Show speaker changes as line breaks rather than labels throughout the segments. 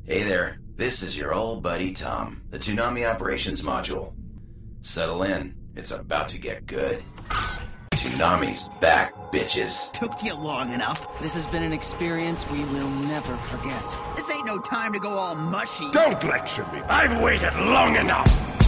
Hey there, this is your old buddy Tom, the Toonami Operations Module. Settle in, it's about to get good. Toonami's back, bitches.
Took you long enough.
This has been an experience we will never forget.
This ain't no time to go all mushy.
Don't lecture me. I've waited long enough.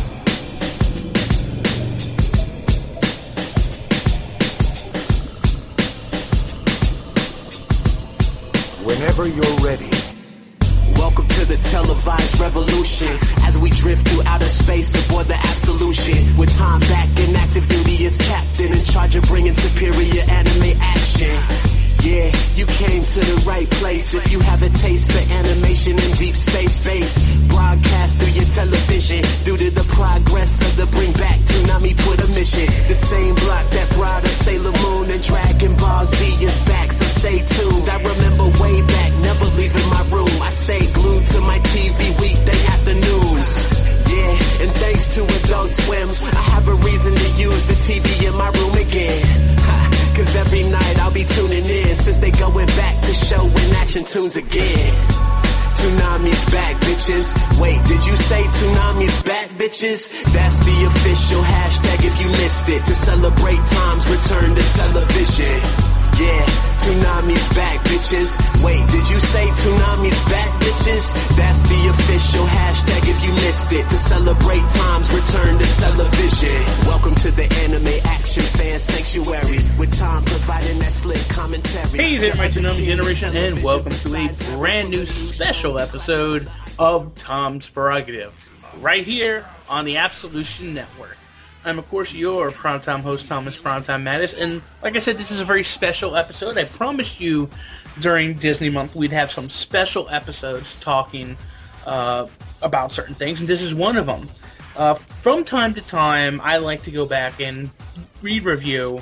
Whenever you're ready.
Welcome to the televised revolution as we drift through outer space aboard the Absolution. With time back in active duty as captain in charge of bringing superior anime action. Yeah, you came to the right place if you have a taste for animation in deep space broadcast through your television due to the progress of the Bring Back Toonami Twitter mission. The same block that brought us Sailor Moon and Dragon Ball Z is back, so stay tuned. I remember way back, never leaving my room. I stayed glued to my TV weekday afternoons. Yeah, and thanks to Adult Swim, I have a reason to use the TV in my room again. Cause every night I'll be tuning in since they going back to showing action tunes again. Toonami's back, bitches. Wait, did you say Toonami's back, bitches? That's the official hashtag if you missed it. To celebrate Tom's return to television. Yeah, Toonami's back, bitches. Wait, did you say Toonami's back, bitches? That's the official hashtag if you missed it. To celebrate Tom's return to television. Welcome to the Anime Action Fan Sanctuary with Tom providing that slick commentary.
Hey there, my Toonami generation, and welcome to a brand new special episode of Tom's Prerogative, right here on the Absolution Network. I'm, of course, your Primetime host, Thomas Primetime Mattis, and like I said, this is a very special episode. I promised you during Disney Month we'd have some special episodes talking about certain things, and this is one of them. From time to time, I like to go back and re-review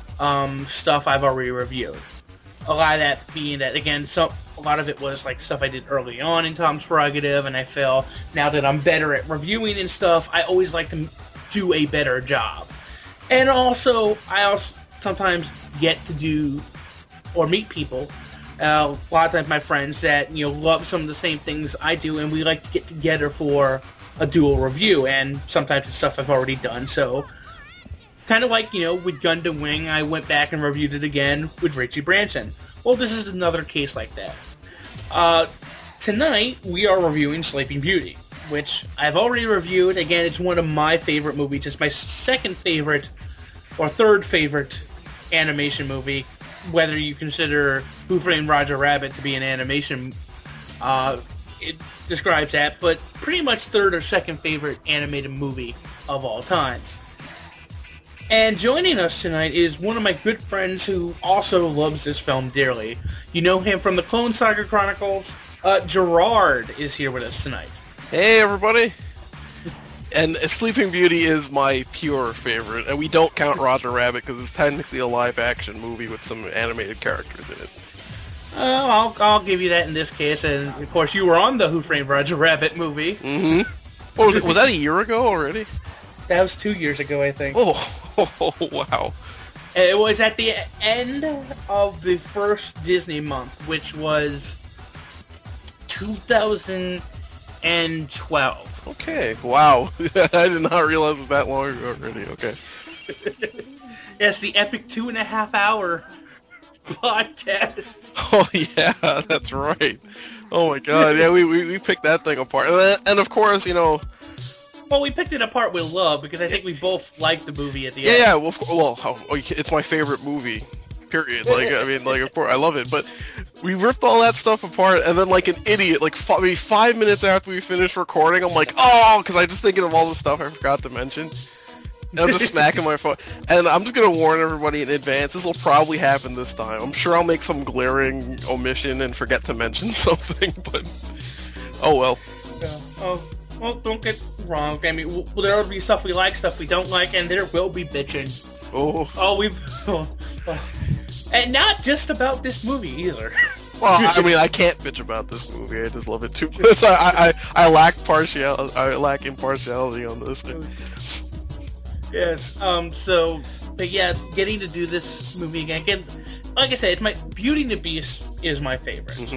stuff I've already reviewed. A lot of that being that, again, a lot of it was like stuff I did early on in Tom's Prerogative, and I feel now that I'm better at reviewing and stuff, I always like to do a better job. And also, I sometimes get to do or meet people, a lot of times my friends that love some of the same things I do, and we like to get together for a dual review, and sometimes it's stuff I've already done. So kind of like with Gundam Wing, I went back and reviewed it again with Richie Branson. Well, this is another case like that. Tonight we are reviewing Sleeping Beauty, which I've already reviewed. Again, it's one of my favorite movies. It's my second favorite or third favorite animation movie, whether you consider Who Framed Roger Rabbit to be an animation. It describes that, but pretty much third or second favorite animated movie of all times. And joining us tonight is one of my good friends who also loves this film dearly. You know him from the Clone Saga Chronicles. Gerard is here with us tonight.
Hey everybody! And Sleeping Beauty is my pure favorite, and we don't count Roger Rabbit because it's technically a live-action movie with some animated characters in it.
I'll give you that in this case, and of course you were on the Who Framed Roger Rabbit movie.
Mm-hmm. Oh, was that a year ago already?
That was 2 years ago, I think.
Oh, wow.
It was at the end of the first Disney month, which was 2012.
Okay, wow. I did not realize it was that long ago already, okay.
Yes, the epic 2.5 hour podcast.
Oh, yeah, that's right. Oh, my God. Yeah, we picked that thing apart. And of course,
Well, we picked it apart with love, because I think we both liked the movie at the end.
Yeah, it's my favorite movie, period. Of course, I love it, but we ripped all that stuff apart, and then like an idiot, maybe 5 minutes after we finished recording, I'm like, oh, because I just thinking of all the stuff I forgot to mention. And I'm just smacking my phone. And I'm just going to warn everybody in advance, this will probably happen this time. I'm sure I'll make some glaring omission and forget to mention something, but oh well.
Yeah. Well, don't get wrong. I mean, there will be stuff we like, stuff we don't like, and there will be bitching. And not just about this movie either.
Well, I mean, I can't bitch about this movie. I just love it too much. I lack partiality. I lack impartiality on this.
Yes. But yeah, getting to do this movie again. Like I said, it's Beauty and the Beast is my favorite.
Mm-hmm.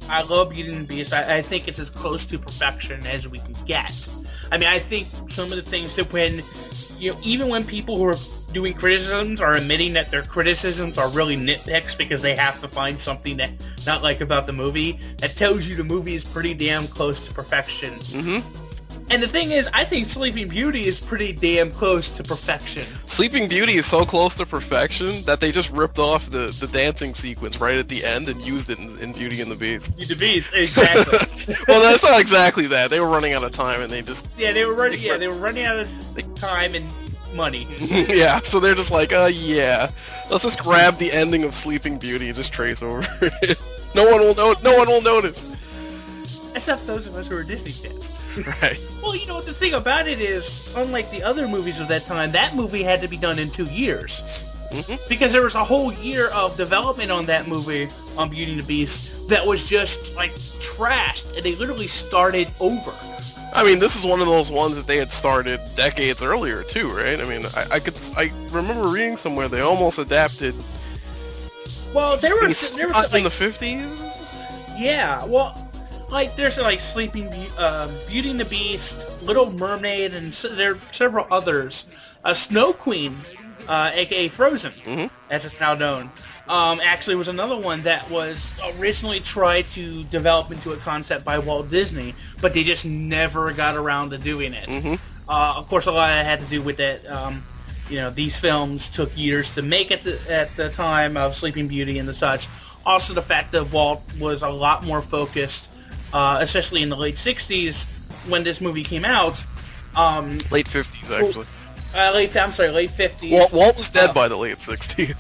I love Beauty and the Beast. I think it's as close to perfection as we can get. I mean, I think some of the things that even when people who are doing criticisms are admitting that their criticisms are really nitpicks because they have to find something that not like about the movie, that tells you the movie is pretty damn close to perfection. Mm-hmm. And the thing is, I think Sleeping Beauty is pretty damn close to perfection. Sleeping Beauty is so close to perfection that they just ripped off the dancing sequence right at the end and used it in Beauty and the Beast. Beauty and the Beast, exactly. Well, that's not exactly that. They were running out of time and they just... Yeah, they were running out of time and money. Yeah, so they're just like, yeah, let's just grab the ending of Sleeping Beauty and just trace over it. No one will notice. Except those of us who are Disney fans. Right. Well, the thing about it is, unlike the other movies of that time, that movie had to be done in 2 years. Mm-hmm. Because there was a whole year of development on that movie, on Beauty and the Beast, that was just, trashed, and they literally started over. I mean, this is one of those ones that they had started decades earlier, too, right? I mean, I remember reading somewhere they almost adapted... Well, there was in the 50s? Yeah, well... there's Sleeping Beauty and the Beast, Little Mermaid, and there are several others. Snow Queen, aka Frozen, as it's now known, actually was another one that was originally tried to develop into a concept by Walt Disney, but they just never got around to doing it. Mm-hmm. Of course, a lot of that had to do with that. These films took years to make at the time of Sleeping Beauty and the such. Also, the fact that Walt was a lot more focused. Especially in the late 60s, when this movie came out. Late 50s, actually. Late 50s. Walt was dead by the late 60s.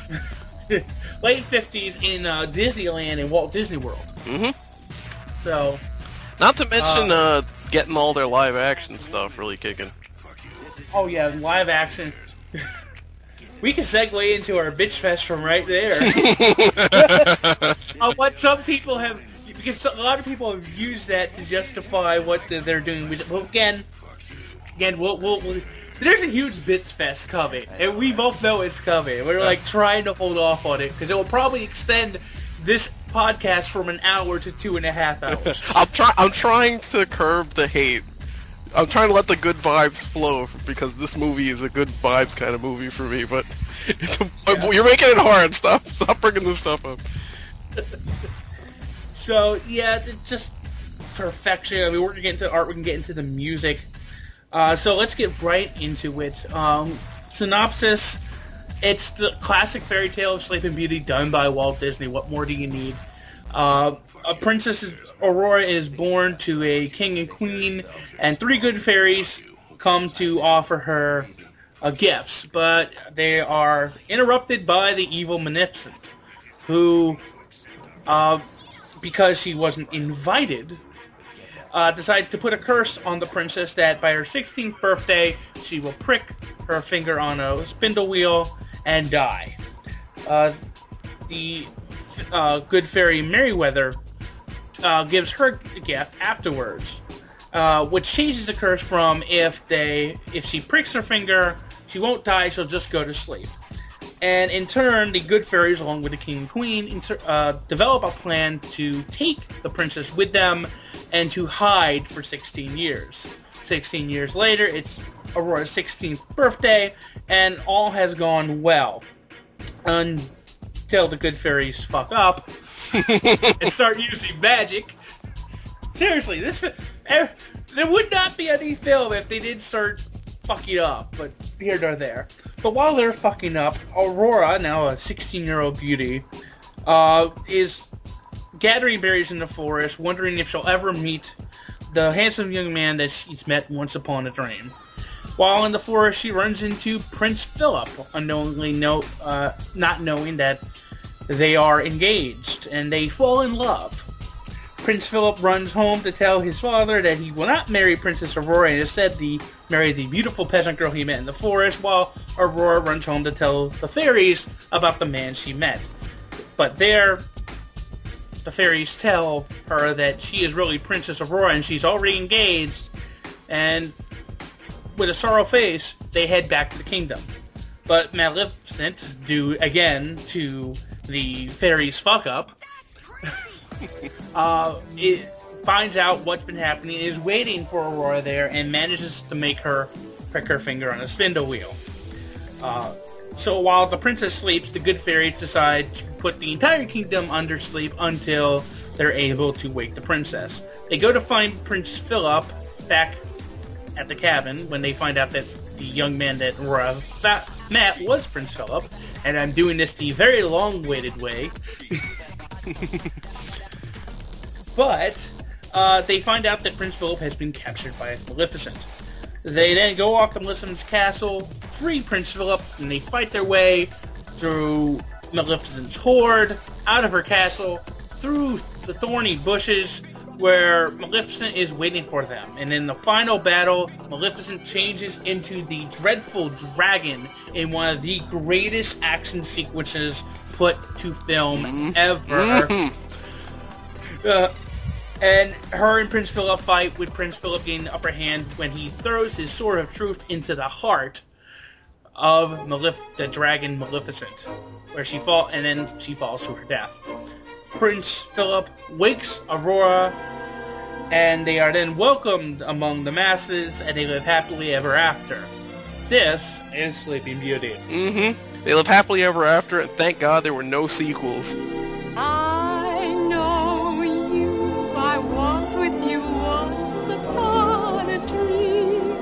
Late 50s in Disneyland and Walt Disney World. Mm-hmm. So... Not to mention getting all their live-action stuff really kicking. Oh, yeah, live-action. We can segue into our bitch fest from right there. What some people have... Because a lot of people have used that to justify what they're doing. Well, again, there's a huge Bits Fest coming, and we both know it's coming. We're trying to hold off on it because it will probably extend this podcast from an hour to 2.5 hours. I'm trying to curb the hate. I'm trying to let the good vibes flow because this movie is a good vibes kind of movie for me. But you're making it hard. Stop bringing this stuff up. So, yeah, it's just perfection. I mean, we're going to get into art, we can get into the music. So let's get right into it. Synopsis, it's the classic fairy tale of Sleeping Beauty done by Walt Disney. What more do you need? A Princess Aurora is born to a king and queen, and 3 good fairies come to offer her gifts. But they are interrupted by the evil Maleficent, who... because she wasn't invited, decides to put a curse on the princess that by her 16th birthday, she will prick her finger on a spindle wheel and die. The good fairy Merryweather gives her a gift afterwards, which changes the curse from if she pricks her finger, she won't die, she'll just go to sleep. And in turn, the good fairies, along with the king and queen, develop a plan to take the princess with them and to hide for 16 years. 16 years later, it's Aurora's 16th birthday, and all has gone well. Until the good fairies fuck up and start using magic. Seriously, there would not be any film if they didn't start fucking up, but here nor there. But while they're fucking up, Aurora, now a 16-year-old beauty, is gathering berries in the forest, wondering if she'll ever meet the handsome young man that she's met once upon a dream. While in the forest, she runs into Prince Philip, unknowingly not knowing that they are engaged, and they fall in love. Prince Philip runs home to tell his father that he will not marry Princess Aurora and instead marry the beautiful peasant girl he met in the forest, while Aurora runs home to tell the fairies about the man she met. But there, the fairies tell her that she is really Princess Aurora and she's already engaged, and with a sorrow face, they head back to the kingdom. But Maleficent, due again to the fairies' fuck up, it finds out what's been happening, is waiting for Aurora there, and manages to make her prick her finger on a spindle wheel. So while the princess sleeps, the good fairies decide to put the entire kingdom under sleep until they're able to wake the princess. They go to find Prince Philip back at the cabin when they find out that the young man that Aurora met was Prince Philip, and I'm doing this the very long-waited way. But they find out that Prince Philip has been captured by Maleficent. They then go off to Maleficent's castle, free Prince Philip, and they fight their way through Maleficent's horde, out of her castle, through the thorny bushes, where Maleficent is waiting for them. And in the final battle, Maleficent changes into the Dreadful Dragon in one of the greatest action sequences put to film ever. And her and Prince Philip fight, with Prince Philip gaining the upper hand when he throws his Sword of Truth into the heart of the dragon Maleficent, where she falls, and then she falls to her death. Prince Philip wakes Aurora, and they are then welcomed among the masses, and they live happily ever after. This is Sleeping Beauty.
They live happily ever after, and thank God there were no sequels.
I know you, I walked with you once upon a dream.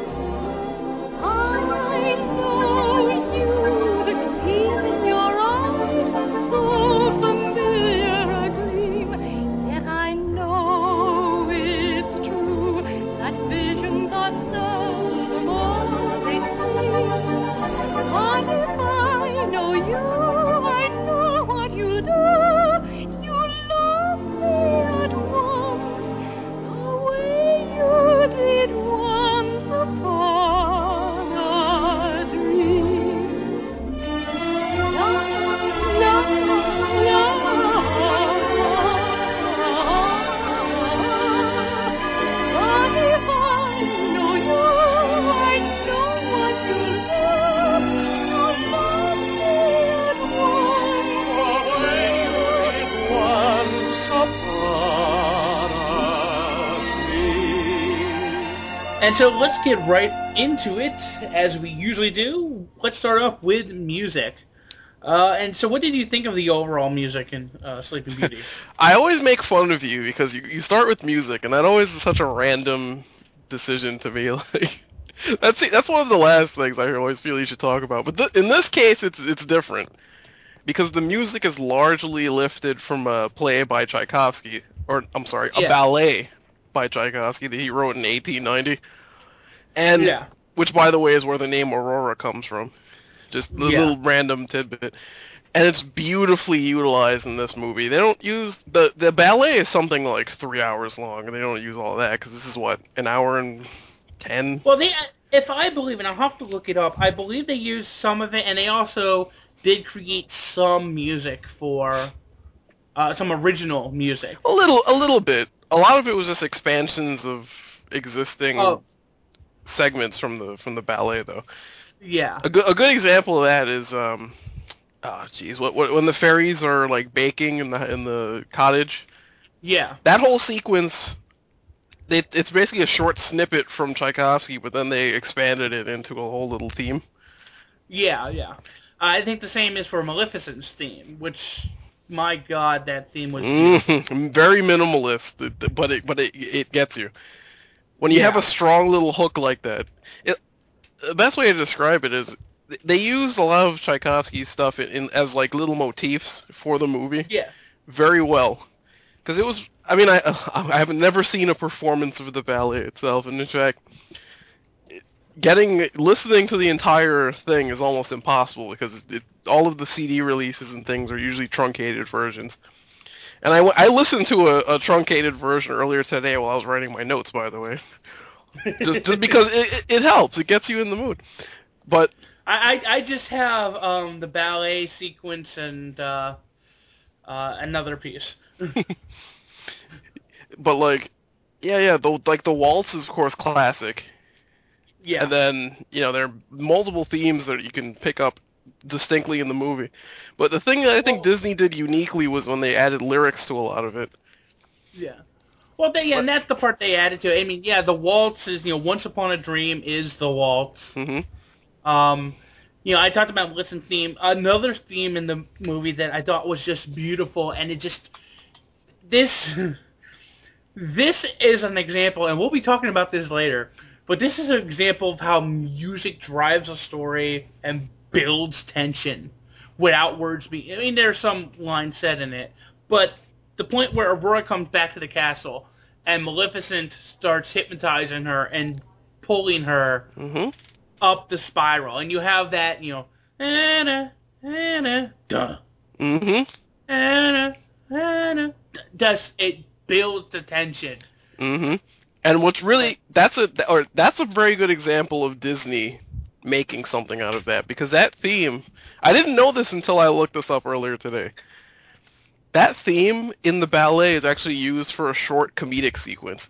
I know you, the gleam in your eyes is so familiar a gleam. Yet I know it's true that visions are seldom all they seem. But if I know you, I know what you'll do. You'll love me at once, the way you did once upon a dream. La, la, la. But if I know you, I know what you'll do. You'll love me at once, the way you did once upon a dream.
And so let's get right into it, as we usually do. Let's start off with music. And so what did you think of the overall music in Sleeping Beauty?
I always make fun of you because you start with music, and that always is such a random decision to me. Like, that's one of the last things I always feel you should talk about. But in this case, it's different because the music is largely lifted from a play by Tchaikovsky, or I'm sorry, a ballet by Tchaikovsky that he wrote in 1890, and which, by the way, is where the name Aurora comes from. Just a little random tidbit. And it's beautifully utilized in this movie. They don't use... The ballet is something like 3 hours long, and they don't use all that, because this is, what, an hour and 10?
Well, if I believe, and I'll have to look it up, I believe they used some of it, and they also did create some music for... some original music.
A little bit. A lot of it was just expansions of existing segments from the ballet, though.
Yeah.
A good example of that is when the fairies are like baking in the cottage.
Yeah.
That whole sequence, it's basically a short snippet from Tchaikovsky, but then they expanded it into a whole little theme.
Yeah. I think the same is for Maleficent's theme, which, my God, that theme was
very minimalist, but it gets you. When you have a strong little hook like that, the best way to describe it is they used a lot of Tchaikovsky's stuff as like little motifs for the movie.
Yeah.
Very well. Because it was, I mean, I have never seen a performance of the ballet itself, and in fact, listening to the entire thing is almost impossible because all of the CD releases and things are usually truncated versions. And I listened to a truncated version earlier today while I was writing my notes, by the way. just because it helps. It gets you in the mood. But
I just have the ballet sequence and another piece.
But like, the waltz is of course classic.
Yeah.
And then there are multiple themes that you can pick up distinctly in the movie. But the thing that I think Disney did uniquely was when they added lyrics to a lot of it.
Yeah. Well, and that's the part they added to it. I mean, yeah, the waltz is, Once Upon a Dream is the waltz.
Mm-hmm.
I talked about Melissa's theme. Another theme in the movie that I thought was just beautiful, and it just... This is an example, and we'll be talking about this later, but this is an example of how music drives a story and builds tension without words being... I mean, there's some lines said in it, but the point where Aurora comes back to the castle and Maleficent starts hypnotizing her and pulling her up the spiral, and you have that, Anna, duh. Anna, it builds the tension.
And what's really that's a very good example of Disney making something out of that, because that theme, I didn't know this until I looked this up earlier today. That theme in the ballet is actually used for a short comedic sequence,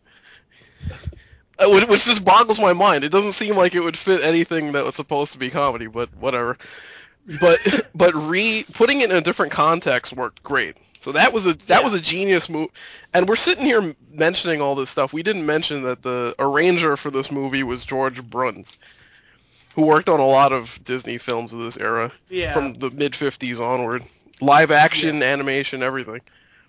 which just boggles my mind. It doesn't seem like it would fit anything that was supposed to be comedy, but whatever. But putting it in a different context worked great. So that was a genius move. And we're sitting here mentioning all this stuff. We didn't mention that the arranger for this movie was George Bruns, who worked on a lot of Disney films of this era from the mid-50s onward. Live action, animation, everything.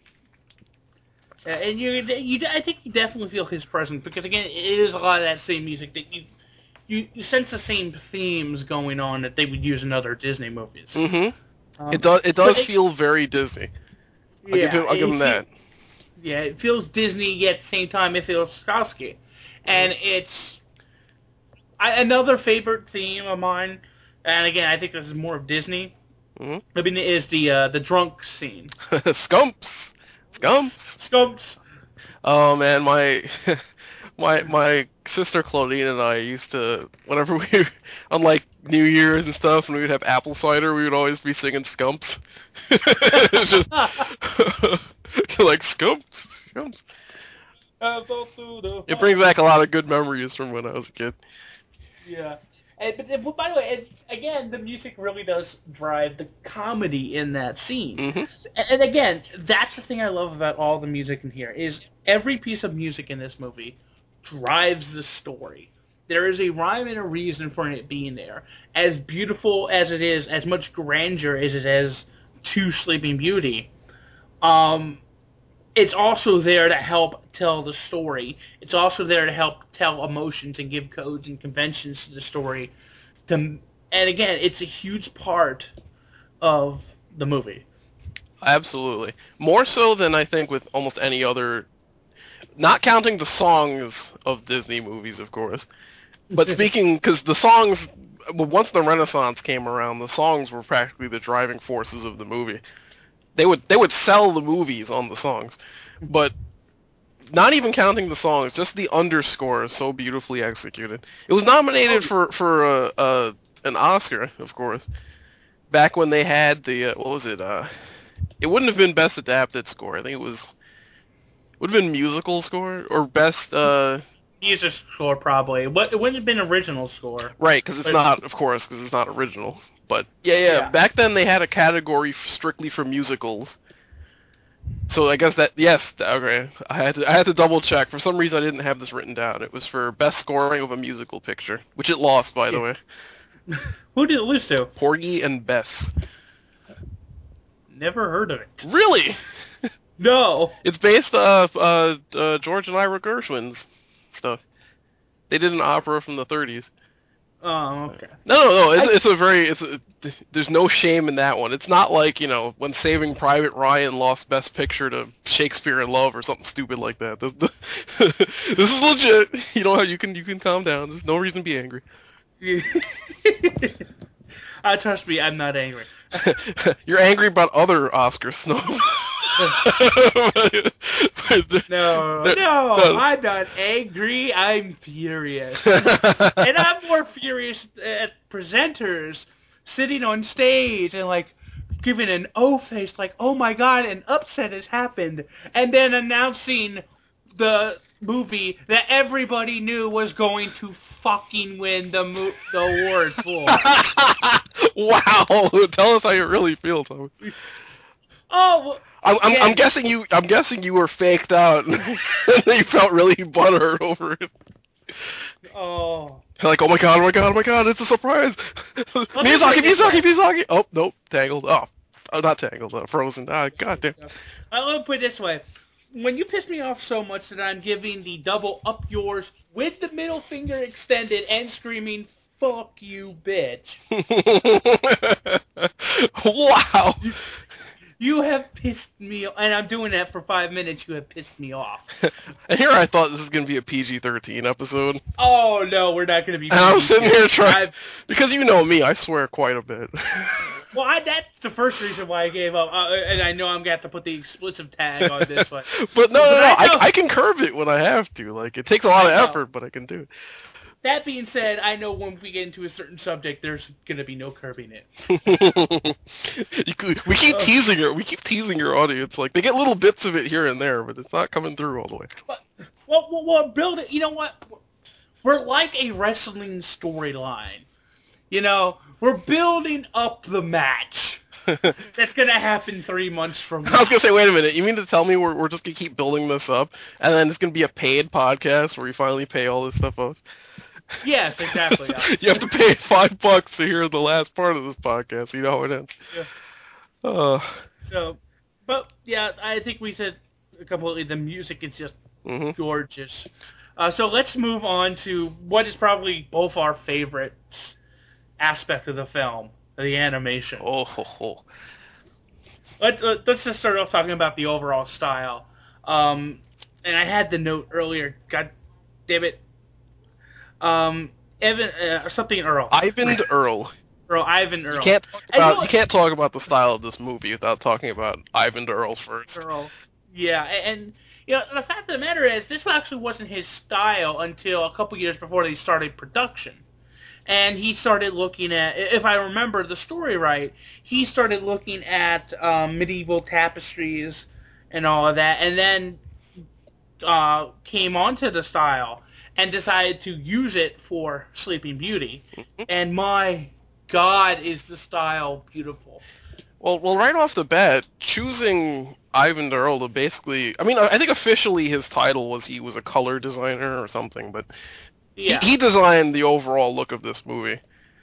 And I think you definitely feel his presence, because again, it is a lot of that same music that you sense the same themes going on that they would use in other Disney movies.
It does feel very Disney. I'll give them that.
Yeah, it feels Disney, yet at the same time it feels Sikorsky. And it's another favorite theme of mine, and again, I think this is more of Disney. I mean, is the drunk scene.
Scumps. Oh man, my sister Claudine and I used to, whenever we, on like New Year's and stuff, and we would have apple cider, we would always be singing Scumps. Just like Scumps. It brings back a lot of good memories from when I was a kid.
Yeah. But by the way, again, the music really does drive the comedy in that scene. And again, that's the thing I love about all the music in here, is every piece of music in this movie drives the story. There is a rhyme and a reason for it being there. As beautiful as it is, as much grandeur as it is to Sleeping Beauty, it's also there to help tell the story. It's also there to help tell emotions and give codes and conventions to the story. And again, it's a huge part of the movie.
Absolutely. More so than I think with almost any other, not counting the songs of Disney movies, of course. But speaking, because the songs, once the Renaissance came around, the songs were practically the driving forces of the movie. They would sell the movies on the songs, but not even counting the songs, just the underscore is so beautifully executed. It was nominated for an Oscar, of course, back when they had the what was it? It wouldn't have been best adapted score. I think it would have been musical score or best.
Music score probably. It wouldn't have been original score.
Right, because it's not, of course, because it's not original. But yeah. Back then they had a category strictly for musicals. So I guess that okay. I had to double check. For some reason I didn't have this written down. It was for best scoring of a musical picture, which it lost, by the way.
Who did it lose to?
Porgy and Bess.
Never heard of it.
Really?
No.
It's based off George and Ira Gershwin's stuff. They did an opera from the 30s.
Oh, okay.
No. There's no shame in that one. It's not like, when Saving Private Ryan lost Best Picture to Shakespeare in Love or something stupid like that. This is legit. You can calm down. There's no reason to be angry.
Trust me, I'm not angry.
You're angry about other Oscar snubs.
No, I'm not angry. I'm furious. And I'm more furious at presenters sitting on stage and, giving an O-face, oh my god, an upset has happened, and then announcing the movie that everybody knew was going to fucking win the award for.
Wow, tell us how you really feel, Tommy.
Oh, well,
I'm guessing you were faked out, and you felt really butthurt over it.
Oh.
Like, oh my god, it's a surprise! Miyazaki! Oh, nope, Tangled. Oh, not Tangled, Frozen. God damn.
Let me put it this way. When you piss me off so much that I'm giving the double up yours with the middle finger extended and screaming, fuck you, bitch.
Wow!
You have pissed me off, and I'm doing that for 5 minutes. You have pissed me off.
And here I thought this was going to be a PG-13 episode.
Oh, no, we're not going to be PG-13.
And I was sitting here trying, because you know me, I swear quite a bit.
Well, that's the first reason why I gave up, and I know I'm going to have to put the explicit tag on this one.
But no, I can curb it when I have to. Like, it takes a lot of effort, but I can do it.
That being said, I know when we get into a certain subject, there's going to be no curbing it.
We keep teasing her. We keep teasing your audience. Like, they get little bits of it here and there, but it's not coming through all the way.
Well, build it. You know what? We're like a wrestling storyline. You know, we're building up the match. That's going to happen 3 months from now.
I was going to say, wait a minute. You mean to tell me we're just going to keep building this up, and then it's going to be a paid podcast where you finally pay all this stuff off?
Yes, exactly. Yeah.
You have to pay $5 to hear the last part of this podcast. You know how it ends.
Yeah. But yeah, I think we said completely. The music is just gorgeous. So let's move on to what is probably both our favorite aspect of the film, the animation. Let's just start off talking about the overall style. And I had the note earlier. God damn it. Ivan Earl.
Ivan Earl.
Ivan Earl.
You can't talk about the style of this movie without talking about Ivan Earl first.
Yeah, and you know, the fact of the matter is, this actually wasn't his style until a couple years before they started production. And he started looking at, if I remember the story right, he started looking at medieval tapestries and all of that, and then came onto the style and decided to use it for Sleeping Beauty. And my God, is the style beautiful.
Well, right off the bat, choosing Ivan Earl to basically... I mean, I think officially his title was he was a color designer or something, but yeah. he designed the overall look of this movie.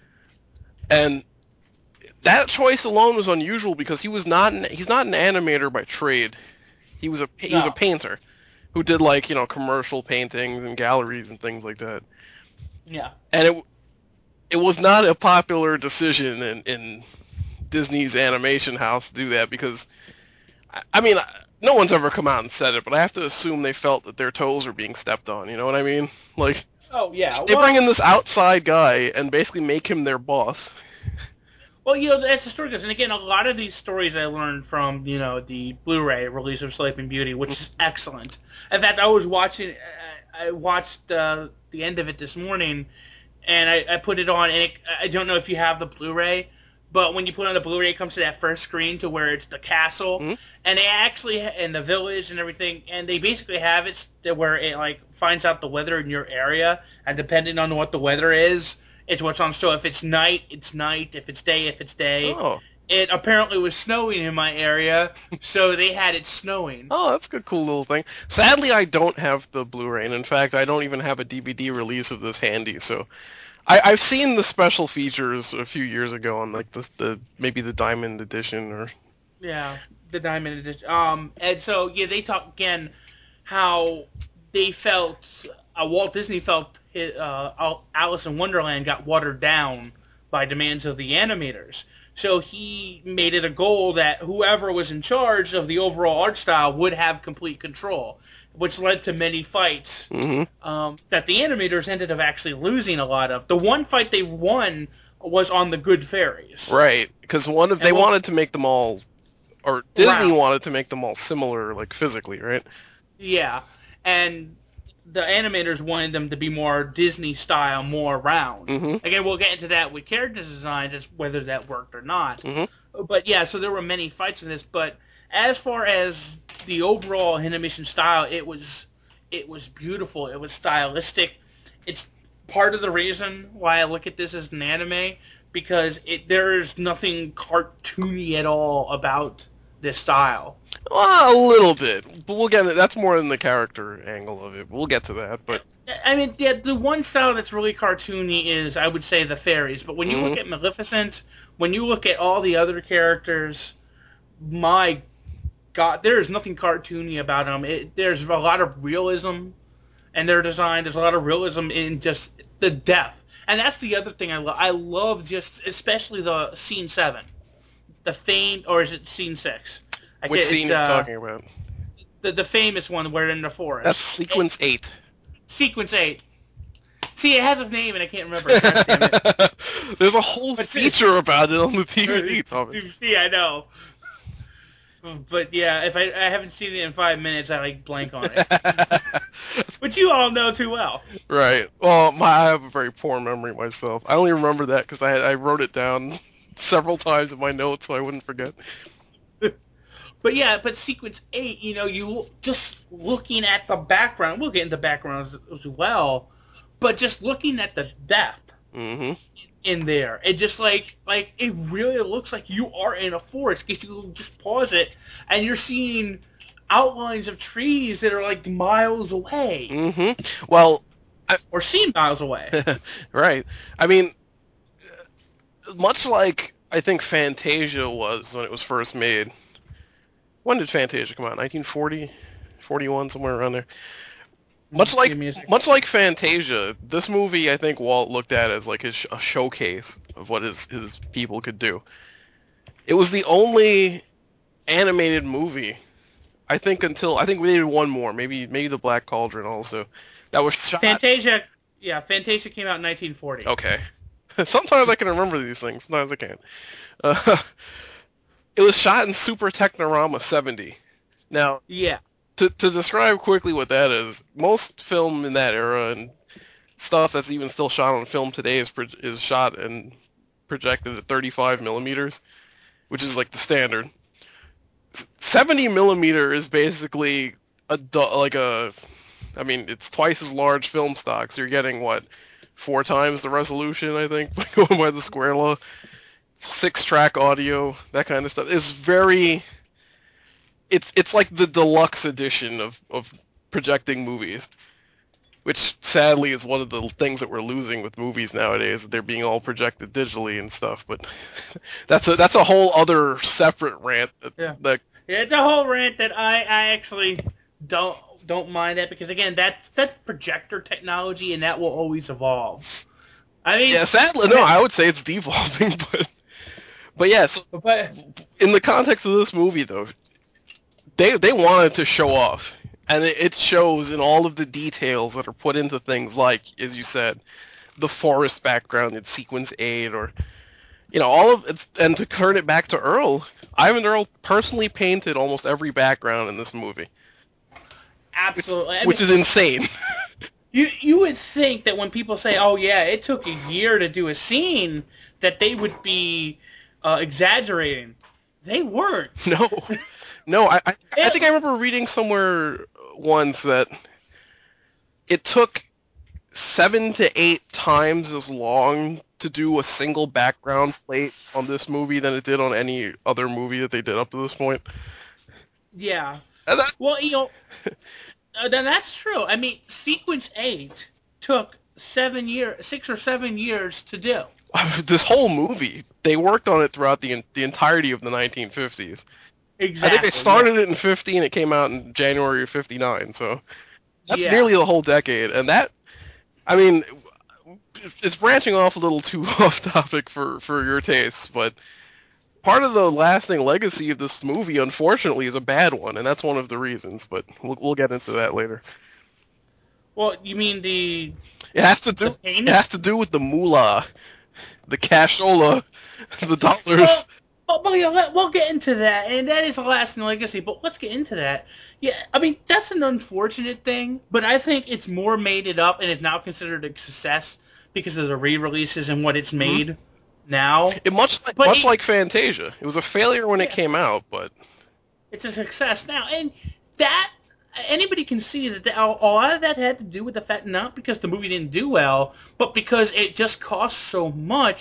And that choice alone was unusual because he's not an animator by trade. He was a painter who did, like, you know, commercial paintings and galleries and things like that.
Yeah.
And it was not a popular decision in Disney's animation house to do that because, I mean, no one's ever come out and said it, but I have to assume they felt that their toes were being stepped on, you know what I mean? Like,
oh, yeah.
They bring in this outside guy and basically make him their boss.
Well, you know, that's the story goes. And again, a lot of these stories I learned from, you know, the Blu-ray release of Sleeping Beauty, which is excellent. In fact, I watched the end of it this morning, and I put it on, and I don't know if you have the Blu-ray, but when you put on the Blu-ray, it comes to that first screen to where it's the castle, and they actually, and the village and everything, and they basically have it to where it, like, finds out the weather in your area, and depending on what the weather is, it's what's on show. If it's night, it's night. If it's day, it's day.
Oh.
It apparently was snowing in my area, so they had it snowing.
Oh, that's a good, cool little thing. Sadly, I don't have the Blu-ray, and in fact, I don't even have a DVD release of this handy, so... I've seen the special features a few years ago on, like, maybe the Diamond Edition, or...
Yeah, the Diamond Edition. And so, yeah, they talk, again, how they felt... Walt Disney felt Alice in Wonderland got watered down by demands of the animators. So he made it a goal that whoever was in charge of the overall art style would have complete control, which led to many fights that the animators ended up actually losing a lot of. The one fight they won was on the Good Fairies.
Right, because they wanted to make them all, or Disney wanted to make them all similar, like, physically, right?
Yeah, and... the animators wanted them to be more Disney style, more round. Again, we'll get into that with character designs, as whether that worked or not. But yeah, so there were many fights in this. But as far as the overall animation style, it was beautiful. It was stylistic. It's part of the reason why I look at this as an anime, because there is nothing cartoony at all about this style.
Well, a little bit, but we'll get that's more in the character angle of it. We'll get to that, but
I mean, yeah, the one style that's really cartoony is, I would say, the fairies. But when you look at Maleficent, when you look at all the other characters, my God, there is nothing cartoony about them. There's a lot of realism in their design. There's a lot of realism in just the depth. And that's the other thing I love. I love just, especially the scene 7. The famed, or is it scene 6?
Which scene are you talking about?
The famous one where they're in the forest.
That's sequence 8.
Sequence 8. See, it has a name and I can't remember it. God damn it.
There's a whole feature about it on the DVD, Thomas.
See, I know. But yeah, if I haven't seen it in 5 minutes, I blank on it. But you all know too well.
Right. Well, I have a very poor memory myself. I only remember that because I wrote it down several times in my notes so I wouldn't forget.
But yeah, sequence 8, you just looking at the background, we'll get into backgrounds as well, but just looking at the depth in there, it just it really looks like you are in a forest, because you just pause it, and you're seeing outlines of trees that are miles away.
Well,
or seen miles away.
Right. I mean, much like I think Fantasia was when it was first made. When did Fantasia come out? 1940, 41, somewhere around there. Much like Fantasia, this movie I think Walt looked at as a showcase of what his people could do. It was the only animated movie, I think we did one more, maybe the Black Cauldron also, that was shot.
Fantasia came out in 1940.
Okay. Sometimes I can remember these things, sometimes I can't. It was shot in Super Technorama 70. Now,
yeah.
To describe quickly what that is, most film in that era and stuff that's even still shot on film today is shot and projected at 35 millimeters, which is the standard. 70 millimeter is basically it's twice as large film stock, so you're getting 4 times the resolution, I think, going by the square law. 6-track audio, that kind of stuff. It's like the deluxe edition of projecting movies, which sadly is one of the things that we're losing with movies nowadays. They're being all projected digitally and stuff, but that's a whole other separate rant.
It's a whole rant that I actually don't mind that, because again, that's projector technology, and that will always evolve. I mean,
yeah, sadly, no, I would say it's devolving, but yes, in the context of this movie, though, they wanted to show off, and it shows in all of the details that are put into things like, as you said, the forest background in Sequence 8, or all of it. And to turn it back to Earl, Ivan Earl personally painted almost every background in this movie.
Absolutely,
which is insane.
You would think that when people say, "Oh yeah, it took a year to do a scene," that they would be exaggerating. They weren't.
No. I think I remember reading somewhere once that it took 7 to 8 times as long to do a single background plate on this movie than it did on any other movie that they did up to this point.
Yeah. Well, then that's true. I mean, Sequence 8 took 6 or 7 years to do.
This whole movie, they worked on it throughout the entirety of the 1950s.
Exactly.
I think they started it in 50 and it came out in January of 59, so that's nearly the whole decade. And that, I mean, it's branching off a little too off topic for your tastes, but part of the lasting legacy of this movie, unfortunately, is a bad one, and that's one of the reasons, but we'll get into that later.
Well, you mean
It has to do with the moolah, the cashola, the dollars.
We'll get into that, and that is a lasting legacy, but let's get into that. Yeah, I mean, that's an unfortunate thing, but I think it's more made it up, and it's now considered a success because of the re-releases and what it's made now.
Much like Fantasia. It was a failure when it came out, but
it's a success now, and that anybody can see that a lot of that had to do with the fact, not because the movie didn't do well, but because it just cost so much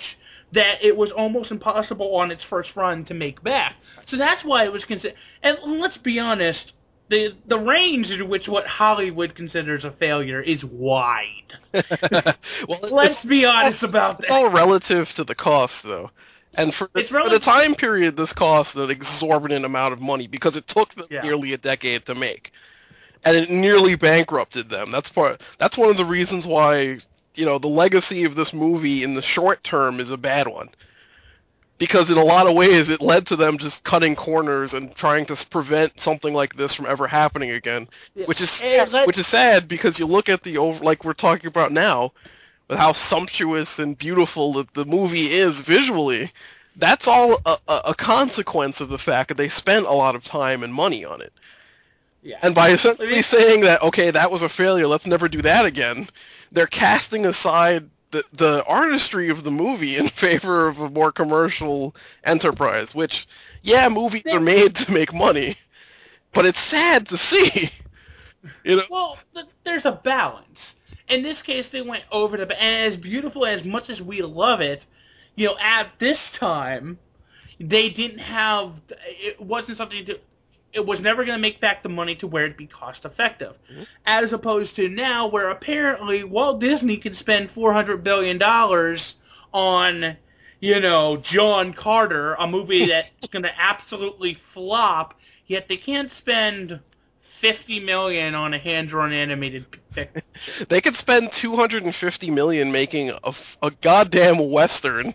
that it was almost impossible on its first run to make back. So that's why it was considered. And let's be honest, the range in which what Hollywood considers a failure is wide.
Well,
Let's be honest about
it's
that.
all relative to the cost, though. And for the time period, this cost an exorbitant amount of money because it took them nearly a decade to make, and it nearly bankrupted them. That's one of the reasons why the legacy of this movie in the short term is a bad one, because in a lot of ways it led to them just cutting corners and trying to prevent something like this from ever happening again, which is sad because you look at like we're talking about now. With how sumptuous and beautiful the movie is visually, that's all a consequence of the fact that they spent a lot of time and money on it. Yeah. And by essentially saying that, okay, that was a failure, let's never do that again, they're casting aside the artistry of the movie in favor of a more commercial enterprise, which, movies are made to make money, but it's sad to see.
Well, there's a balance. In this case, they went over and as beautiful as much as we love it, at this time, they didn't have. It wasn't something to. It was never going to make back the money to where it'd be cost effective, as opposed to now, where apparently Walt Disney can spend $400 billion on, John Carter, a movie that's going to absolutely flop. Yet they can't spend $50 million on a hand-drawn animated picture.
They could spend $250 million making a goddamn Western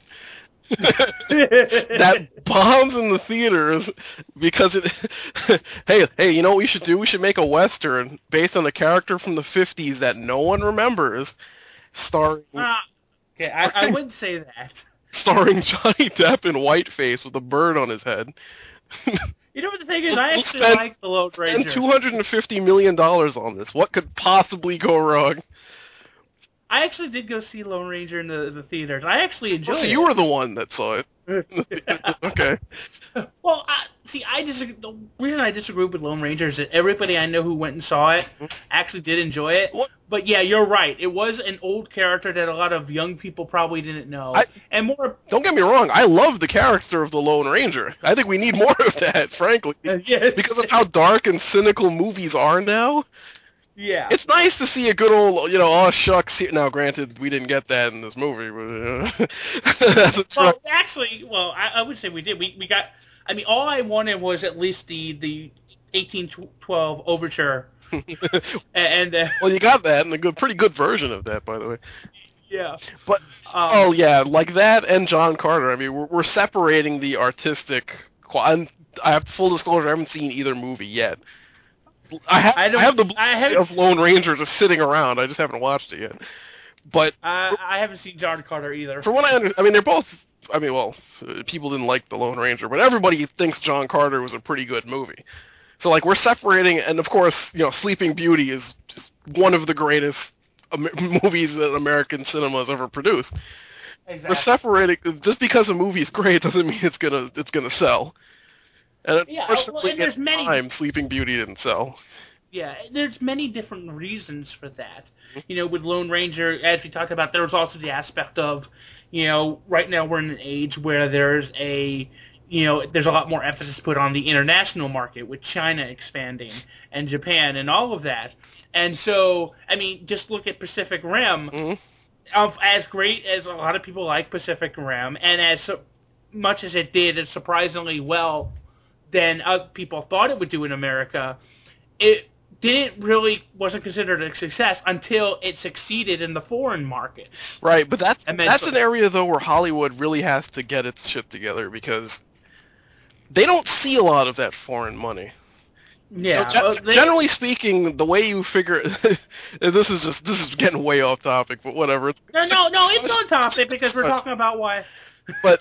that bombs in the theaters because it... hey, you know what we should do? We should make a Western based on a character from the 50s that no one remembers, starring...
Okay, I wouldn't say that.
Starring Johnny Depp in whiteface with a bird on his head.
You know what the thing is? I actually like the Lone Ranger.
Spend $250 million on this. What could possibly go wrong?
I actually did go see Lone Ranger in the theaters. I actually enjoyed it.
So you were the one that saw it. Okay.
Well, the reason I disagree with Lone Ranger is that everybody I know who went and saw it actually did enjoy it. What? But yeah, you're right. It was an old character that a lot of young people probably didn't know. Don't
get me wrong. I love the character of the Lone Ranger. I think we need more of that, frankly. Because of how dark and cynical movies are now.
Yeah.
It's nice to see a good old, oh, shucks. Now, granted, we didn't get that in this movie. But,
I would say we did. We got, all I wanted was at least the 1812 Overture. Well,
you got that, and a pretty good version of that, by the way.
Yeah.
But, like that and John Carter. We're separating the artistic... I have full disclosure, I haven't seen either movie yet. I have the Blu-ray of Lone Ranger just sitting around. I just haven't watched it yet. But
I haven't seen John Carter either.
For what I understand, they're both. People didn't like the Lone Ranger, but everybody thinks John Carter was a pretty good movie. So we're separating, and of course, Sleeping Beauty is just one of the greatest movies that American cinema has ever produced. Exactly. We're separating just because a movie is great doesn't mean it's gonna sell. And
there's many
Sleeping Beauty didn't sell.
Yeah, there's many different reasons for that. With Lone Ranger, as we talked about, there was also the aspect of, right now we're in an age where there's a lot more emphasis put on the international market with China expanding and Japan and all of that. And so, just look at Pacific Rim. Mm-hmm. As great as a lot of people like Pacific Rim, and as much as it did surprisingly well than people thought it would do in America, it wasn't considered a success until it succeeded in the foreign market.
Right, but that's an area, though, where Hollywood really has to get its shit together because they don't see a lot of that foreign money.
Yeah.
Generally speaking, the way you figure this is getting way off topic, but whatever.
No, it's on topic because we're talking about why.
But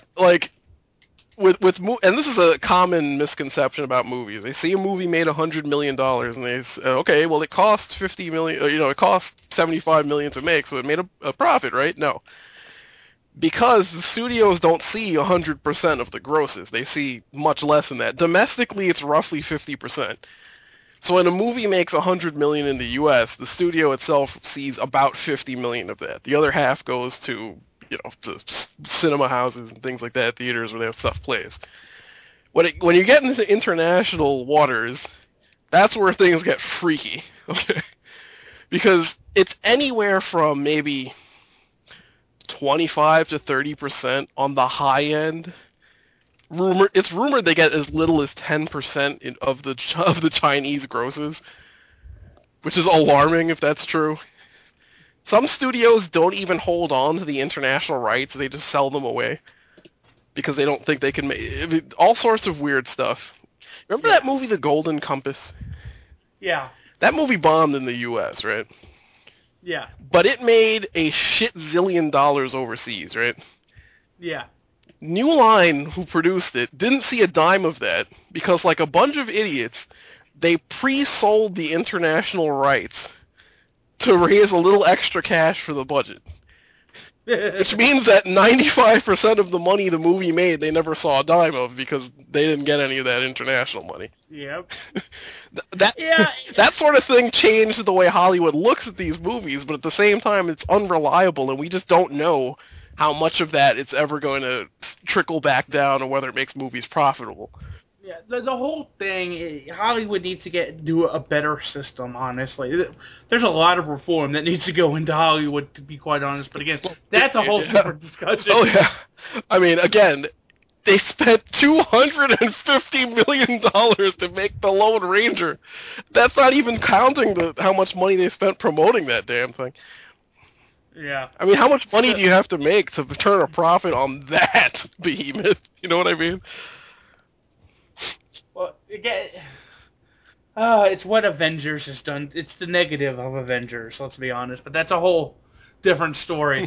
and this is a common misconception about movies. They see a movie made $100 million, and they say, okay, well, it cost $50 million. It cost $75 million to make, so it made a profit, right? No, because the studios don't see 100% of the grosses. They see much less than that. Domestically, it's roughly 50%. So when a movie makes $100 million in the U.S., the studio itself sees about $50 million of that. The other half goes to the cinema houses and things like that, theaters where that stuff plays. When you get into international waters, that's where things get freaky, okay? Because it's anywhere from maybe 25 to 30% on the high end. It's rumored they get as little as 10% of the Chinese grosses, which is alarming if that's true. Some studios don't even hold on to the international rights; they just sell them away because they don't think they can make all sorts of weird stuff. Remember that movie, The Golden Compass?
Yeah.
That movie bombed in the U.S., right?
Yeah.
But it made a shit zillion dollars overseas, right?
Yeah.
New Line, who produced it, didn't see a dime of that because, like a bunch of idiots, they pre-sold the international rights to raise a little extra cash for the budget. Which means that 95% of the money the movie made, they never saw a dime of because they didn't get any of that international money.
Yep.
That sort of thing changed the way Hollywood looks at these movies, but at the same time, it's unreliable, and we just don't know how much of that it's ever going to trickle back down or whether it makes movies profitable.
Yeah, the whole thing, Hollywood needs to do a better system, honestly. There's a lot of reform that needs to go into Hollywood, to be quite honest. But again, that's a whole different discussion.
Oh, yeah. I mean, again, they spent $250 million to make The Lone Ranger. That's not even counting how much money they spent promoting that damn thing.
Yeah.
I mean, how much money do you have to make to turn a profit on that behemoth? You know what I mean?
Well, again, it's what Avengers has done. It's the negative of Avengers, let's be honest. But that's a whole different story.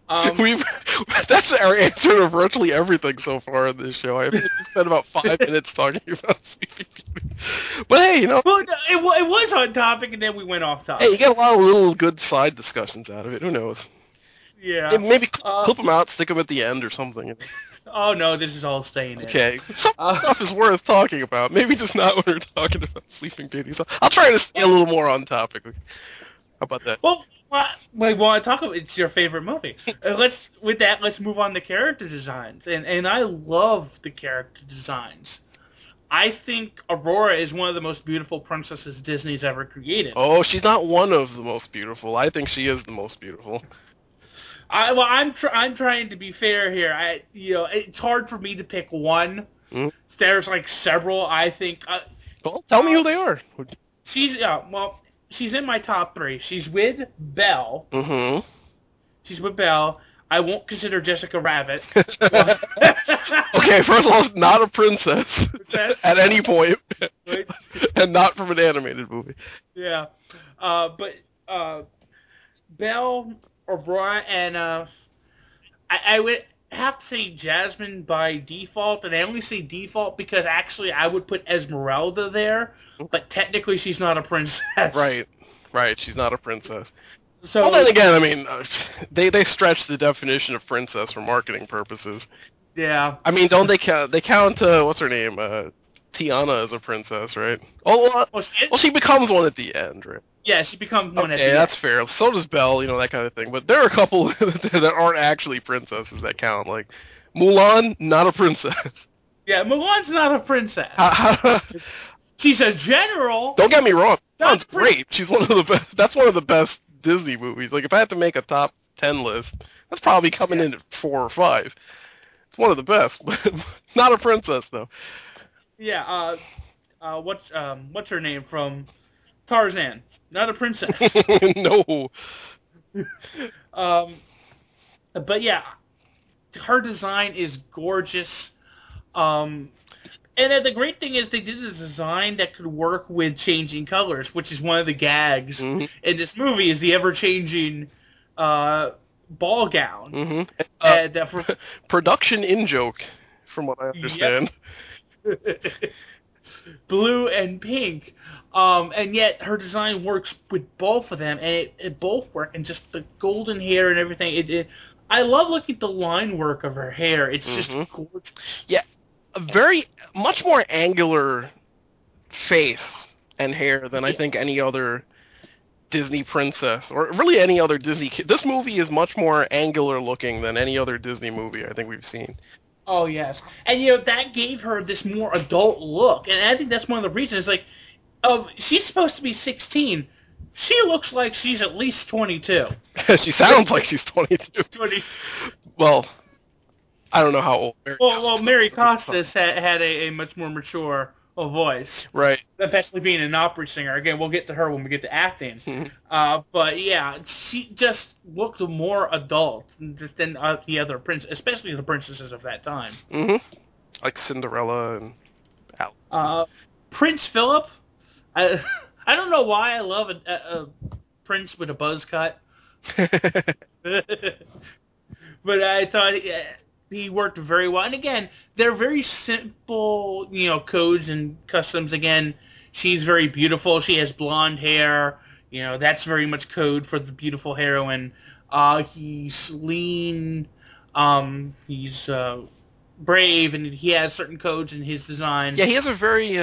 That's our answer to virtually everything so far in this show. I think we spent about 5 minutes talking about Sleeping Beauty. But hey,
Well, it was on topic, and then we went off topic.
Hey, you get a lot of little good side discussions out of it. Who knows?
Yeah.
Maybe clip them out, stick them at the end or something.
Oh, no, this is all staying in.
Okay. Some stuff is worth talking about. Maybe just not when we're talking about Sleeping Beauty. So I'll try to stay a little more on topic. How about that?
Well, we want to talk about it's your favorite movie. Let's move on to character designs. And I love the character designs. I think Aurora is one of the most beautiful princesses Disney's ever created.
Oh, she's not one of the most beautiful. I think she is the most beautiful.
I'm trying to be fair here. It's hard for me to pick one.
Mm.
There's like several. I think.
Well, tell me who they are.
She's in my top 3. She's with Belle.
Mm-hmm.
She's with Belle. I won't consider Jessica Rabbit.
Okay, first of all, not a princess at any point, and not from an animated movie.
Yeah, but Belle, Aurora, and I would have to say Jasmine by default, and I only say default because actually I would put Esmeralda there, but technically she's not a princess.
Right, she's not a princess.
So,
well, then again, I mean, they stretch the definition of princess for marketing purposes.
Yeah.
I mean, don't they count? They count what's her name? Tiana as a princess, right? Oh, well, she becomes one at the end, right?
Yeah, she becomes one at the
end. Okay, that's
end.
fair. So does Belle, that kind of thing. But there are a couple that aren't actually princesses that count. Like Mulan, not a princess.
Yeah, Mulan's not a princess. She's a general.
Don't get me wrong. Mulan's great. She's one of the best. That's one of the best Disney movies. Like, if I had to make a top 10 list, that's probably coming in at 4 or 5. It's one of the best, but not a princess, though.
Yeah, what's her name from Tarzan? Not a princess.
No.
But yeah, her design is gorgeous. And then the great thing is they did a design that could work with changing colors, which is one of the gags in this movie, is the ever-changing ball gown.
Mm-hmm.
And,
production in-joke, from what I understand.
Yep. Blue and pink. And yet her design works with both of them, and it both work, and just the golden hair and everything. I love looking at the line work of her hair. It's just gorgeous.
Yeah. A much more angular face and hair than I think any other Disney princess, or really any other Disney kid. This movie is much more angular looking than any other Disney movie I think we've seen.
Oh, yes. And, you know, that gave her this more adult look. And I think that's one of the reasons, like, she's supposed to be 16. She looks like she's at least 22.
She sounds like she's 22.
20.
Well, I don't know how old.
Mary Costas had a much more mature voice.
Right.
Especially being an opera singer. Again, we'll get to her when we get to acting. But yeah, she just looked more adult than the other especially the princesses of that time.
Like Cinderella and
Prince Philip. I don't know why I love a prince with a buzz cut. But I thought he worked very well. And again, they're very simple, you know, codes and customs. Again, she's very beautiful. She has blonde hair. You know, that's very much code for the beautiful heroine. He's lean. He's brave, and he has certain codes in his design.
Yeah, he has a very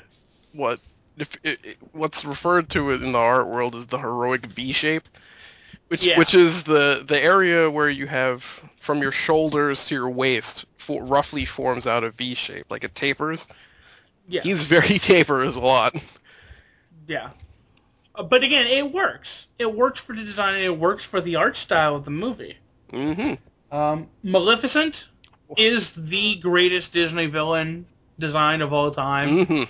what's referred to in the art world as the heroic V shape. Which is the area where you have from your shoulders to your waist roughly forms out a V shape, like it tapers. Yeah. He's very tapers a lot.
Yeah. But again, it works. It works for the design, and it works for the art style of the movie. Maleficent is the greatest Disney villain design of all time.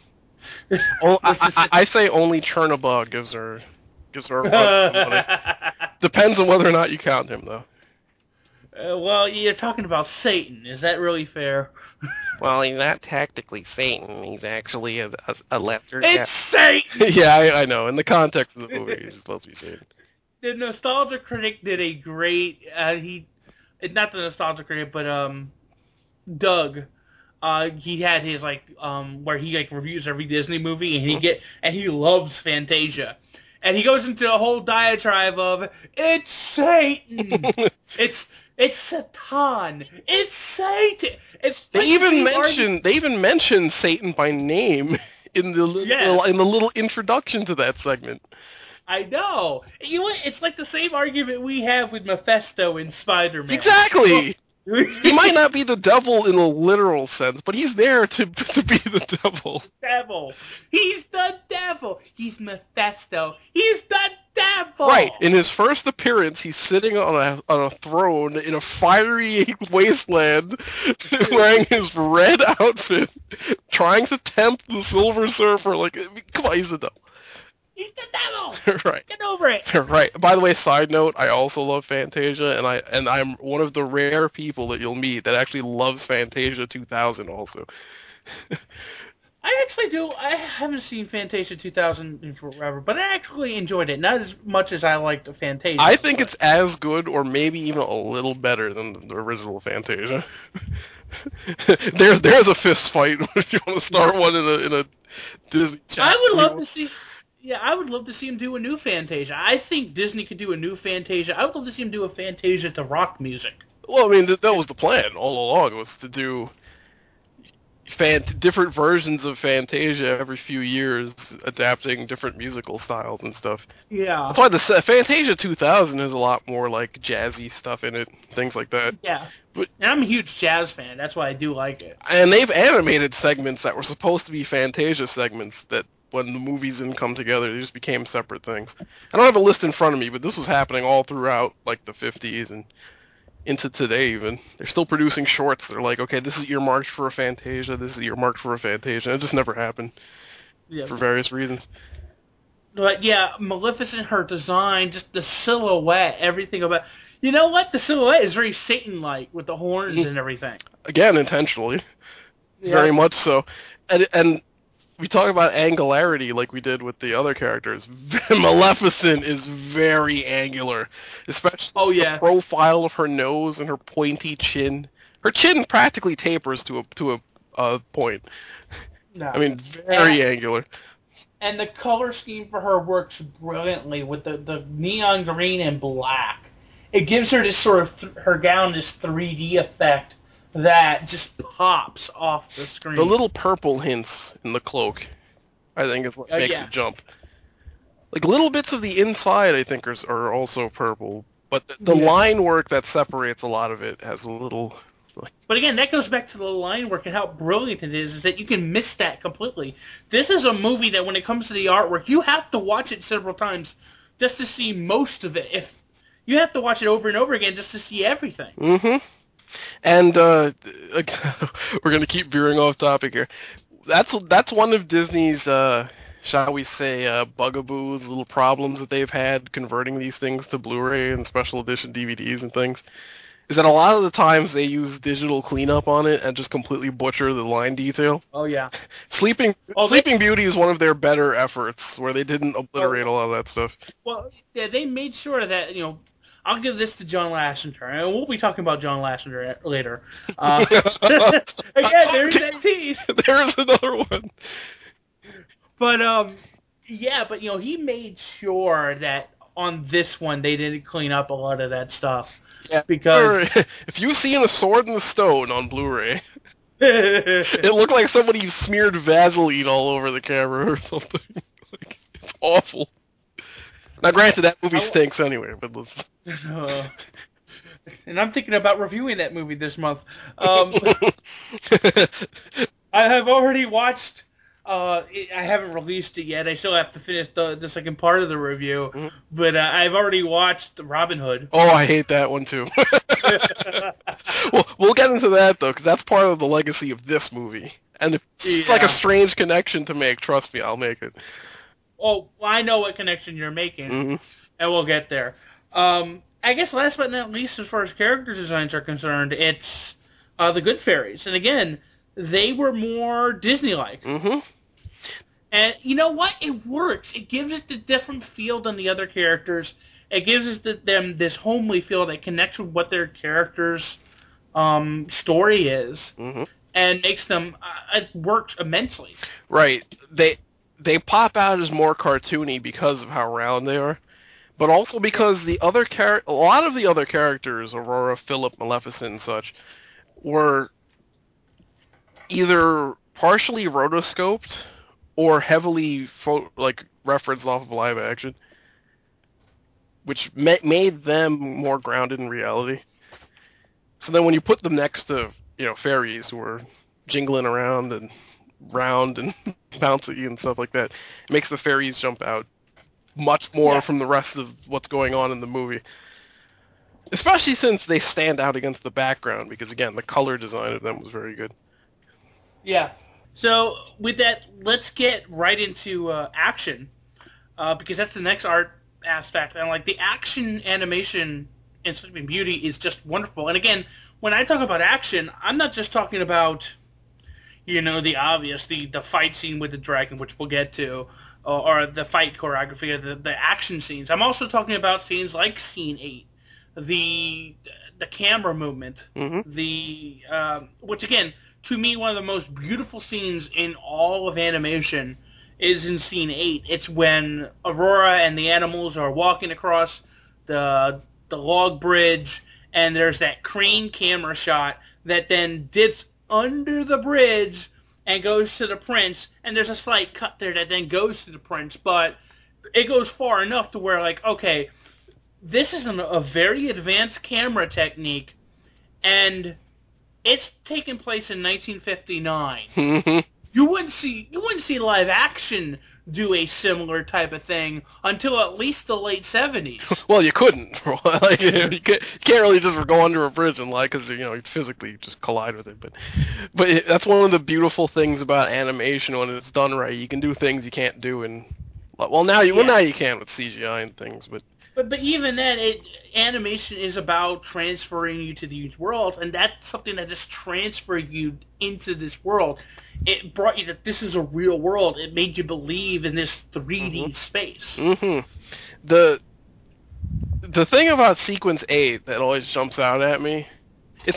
I say only Chernabog gives her a run for money. Depends on whether or not you count him, though.
Well, you're talking about Satan. Is that really fair?
Well, he's not technically Satan. He's actually a lesser...
It's Satan!
Yeah, I know. In the context of the movie, he's supposed to be Satan.
The Nostalgia Critic did a great... not the Nostalgia Critic, but Doug. He had his, where he, reviews every Disney movie, and he loves Fantasia. And he goes into a whole diatribe of, it's Satan! It's Satan! It's Satan!
They even mention Satan by name in the little introduction to that segment.
I know. You know what? It's like the same argument we have with Mephisto in Spider-Man.
Exactly! He might not be the devil in a literal sense, but he's there to be the devil.
He's the devil. He's Mephisto. He's the devil.
Right. In his first appearance, he's sitting on a throne in a fiery wasteland, wearing his red outfit, trying to tempt the Silver Surfer. Come on, he's the devil.
He's the devil!
Right.
Get over it!
Right. By the way, side note, I also love Fantasia, and I'm one of the rare people that you'll meet that actually loves Fantasia 2000 also.
I actually do. I haven't seen Fantasia 2000 in forever, but I actually enjoyed it. Not as much as I liked Fantasia.
I think it's as good, or maybe even a little better than the original Fantasia. There's a fist fight if you want to start one in a Disney chat.
I would love to see... Yeah, I would love to see him do a new Fantasia. I think Disney could do a new Fantasia. I would love to see him do a Fantasia to rock music.
Well, I mean, that was the plan all along, was to do different versions of Fantasia every few years, adapting different musical styles and stuff.
Yeah.
That's why the Fantasia 2000 has a lot more, jazzy stuff in it, things like that.
Yeah. And I'm a huge jazz fan. That's why I do like it.
And they've animated segments that were supposed to be Fantasia segments that, when the movies didn't come together, they just became separate things. I don't have a list in front of me, but this was happening all throughout, the 50s and into today even. They're still producing shorts. They're like, okay, this is earmarked for a Fantasia, this is earmarked for a Fantasia. It just never happened for various reasons.
But yeah, Maleficent, her design, just the silhouette, everything about... You know what? The silhouette is very Satan-like with the horns and everything. Again,
intentionally. Yeah. Very much so. And we talk about angularity like we did with the other characters. Maleficent is very angular, especially the profile of her nose and her pointy chin. Her chin practically tapers to a point.
No.
I mean, very angular.
And the color scheme for her works brilliantly with the neon green and black. It gives her this sort of her gown this 3D effect that just pops off the screen.
The little purple hints in the cloak, I think, is what makes it jump. Like little bits of the inside, I think, are also purple. But the line work that separates a lot of it has a little.
But again, that goes back to the line work and how brilliant it is that you can miss that completely. This is a movie that when it comes to the artwork, you have to watch it several times just to see most of it. If you have to watch it over and over again just to see everything.
Mm-hmm. And we're going to keep veering off topic here. That's one of Disney's, shall we say, bugaboos, little problems that they've had converting these things to Blu-ray and special edition DVDs and things, is that a lot of the times they use digital cleanup on it and just completely butcher the line detail.
Oh, yeah.
Sleeping Beauty is one of their better efforts, where they didn't obliterate a lot of that stuff.
Well, yeah, they made sure that, I'll give this to John Lasseter, and we'll be talking about John Lasseter later. Again, there's that tease.
There's another one.
But, he made sure that on this one they didn't clean up a lot of that stuff.
Yeah,
because
if you've seen A Sword in the Stone on Blu-ray, it looked like somebody smeared Vaseline all over the camera or something. It's awful. Now, granted, that movie stinks anyway, but let's...
and I'm thinking about reviewing that movie this month. I have already watched... I haven't released it yet. I still have to finish the second part of the review. Mm-hmm. But I've already watched Robin Hood.
Oh, I hate that one, too. Well, we'll get into that, though, because that's part of the legacy of this movie. And if it's like a strange connection to make, trust me, I'll make it.
Oh, well, I know what connection you're making, and we'll get there. I guess last but not least, as far as character designs are concerned, it's the Good Fairies. And again, they were more Disney-like. Mm-hmm. And you know what? It works. It gives it a different feel than the other characters. It gives them this homely feel that connects with what their character's story is, and makes them. It works immensely.
Right. They pop out as more cartoony because of how round they are, but also because a lot of the other characters, Aurora, Philip, Maleficent, and such, were either partially rotoscoped or heavily referenced off of live action, which made them more grounded in reality. So then when you put them next to fairies who are jingling around and round and bouncy and stuff like that, it makes the fairies jump out much more from the rest of what's going on in the movie. Especially since they stand out against the background, because again, the color design of them was very good.
Yeah. So with that, let's get right into action, because that's the next art aspect. And the action animation in Sleeping Beauty is just wonderful. And again, when I talk about action, I'm not just talking about the obvious, the fight scene with the dragon, which we'll get to, or the fight choreography, or the action scenes. I'm also talking about scenes like Scene 8, the camera movement, which again, to me, one of the most beautiful scenes in all of animation is in Scene 8. It's when Aurora and the animals are walking across the log bridge, and there's that crane camera shot that then dips under the bridge and goes to the prince, and there's a slight cut there that then goes to the prince, but it goes far enough to where, okay, this is a very advanced camera technique, and it's taking place in 1959. You wouldn't see live action do a similar type of thing until at least the late 70s.
Well, you couldn't. You can't really just go under a bridge and lie, because you'd physically just collide with it. But that's one of the beautiful things about animation when it's done right. You can do things you can't do in. Now you can with CGI and things, but even then, animation is about transferring you to these worlds, and that's something that just transferred you into this world. It brought you that this is a real world. It made you believe in this 3D space. The thing about Sequence 8 that always jumps out at me, it's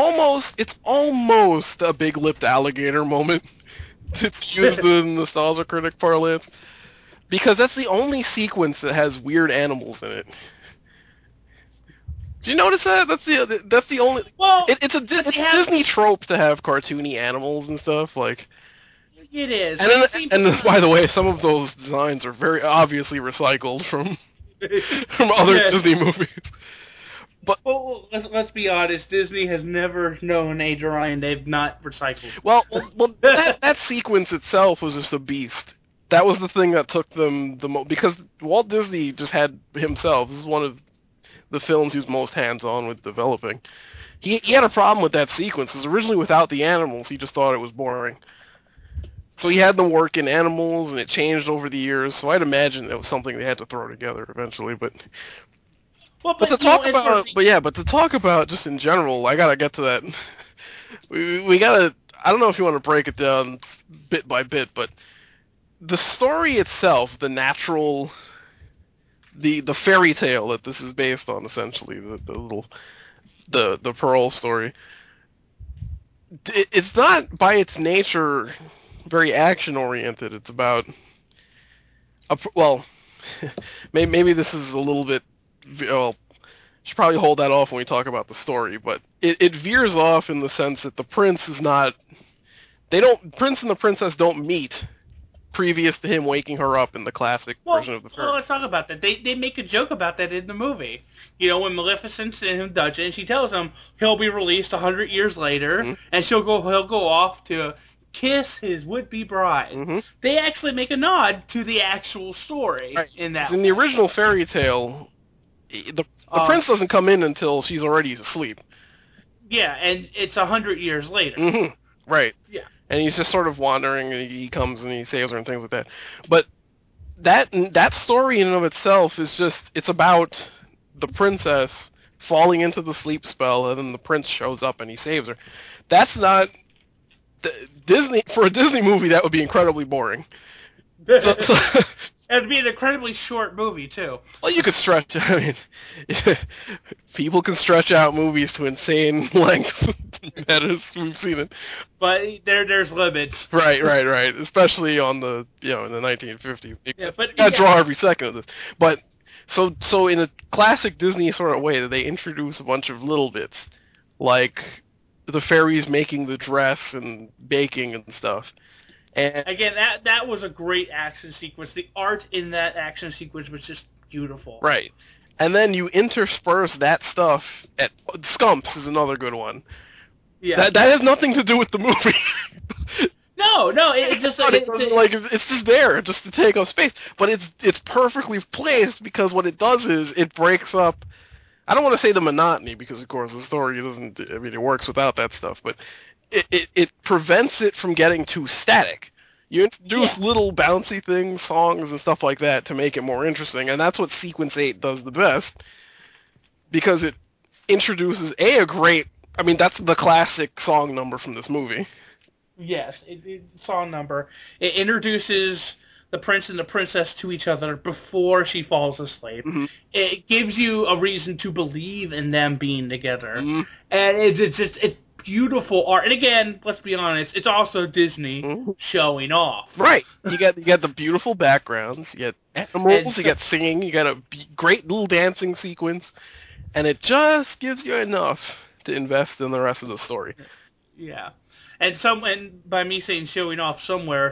almost a big-lipped alligator moment. It's used in nostalgia critic parlance. Because that's the only sequence that has weird animals in it. Did you notice that? That's the only. Well, it's a Disney trope to have cartoony animals and stuff.
It is.
And by the way, some of those designs are very obviously recycled from other Disney movies. But
well, let's be honest. Disney has never known a drawing they've not recycled.
Well, that sequence itself was just a beast. That was the thing that took them the most, because Walt Disney just had himself. This is one of the films he was most hands-on with developing. He had a problem with that sequence, because originally without the animals, he just thought it was boring. So he had them work in animals, and it changed over the years, so I'd imagine it was something they had to throw together eventually, but to talk about just in general, I gotta get to that. We gotta, I don't know if you want to break it down bit by bit, but the story itself, the fairy tale that this is based on, essentially, the Pearl story, it's not by its nature very action oriented. It's about maybe this is a little bit, should probably hold that off when we talk about the story, but it veers off in the sense that the prince and the princess don't meet previous to him waking her up in the classic version of the film.
Well, let's talk about that. They make a joke about that in the movie. You know, when Maleficent's in him dungeon, and she tells him he'll be released 100 years later, and he'll go off to kiss his would-be bride. They actually make a nod to the actual story in that.
In the original fairy tale, the prince doesn't come in until she's already asleep.
Yeah, and it's 100 years later.
Right.
Yeah.
And he's just sort of wandering, and he comes and he saves her and things like that. But that story in and of itself is just, it's about the princess falling into the sleep spell, and then the prince shows up and he saves her. That's not Disney. For a Disney movie, that would be incredibly boring.
It'd be an incredibly short movie, too.
Well, you could stretch, I mean, people can stretch out movies to insane lengths. That is, we've seen it.
But there's limits.
Right. Especially on in the 1950s. You gotta
draw
draw every second of this. But, so in a classic Disney sort of way, they introduce a bunch of little bits, like the fairies making the dress and baking and stuff. And
again, that was a great action sequence. The art in that action sequence was just beautiful.
Right. And then you intersperse that stuff at Scumps is another good one.
Yeah.
That has nothing to do with the movie.
No, it's just
it's just there just to take up space. But it's perfectly placed, because what it does is it breaks up, I don't want to say the monotony, because of course the story doesn't, I mean, it works without that stuff, but it prevents it from getting too static. You introduce little bouncy things, songs and stuff like that to make it more interesting, and that's what Sequence 8 does the best, because it introduces a great, I mean, that's the classic song number from this movie.
Yes, song number. It introduces the prince and the princess to each other before she falls asleep. It gives you a reason to believe in them being together, and it's beautiful art. And again, let's be honest, it's also Disney showing off.
Right. You get the beautiful backgrounds, you get animals, you get singing, you got a great little dancing sequence, and it just gives you enough to invest in the rest of the story.
Yeah. And by me saying showing off, somewhere,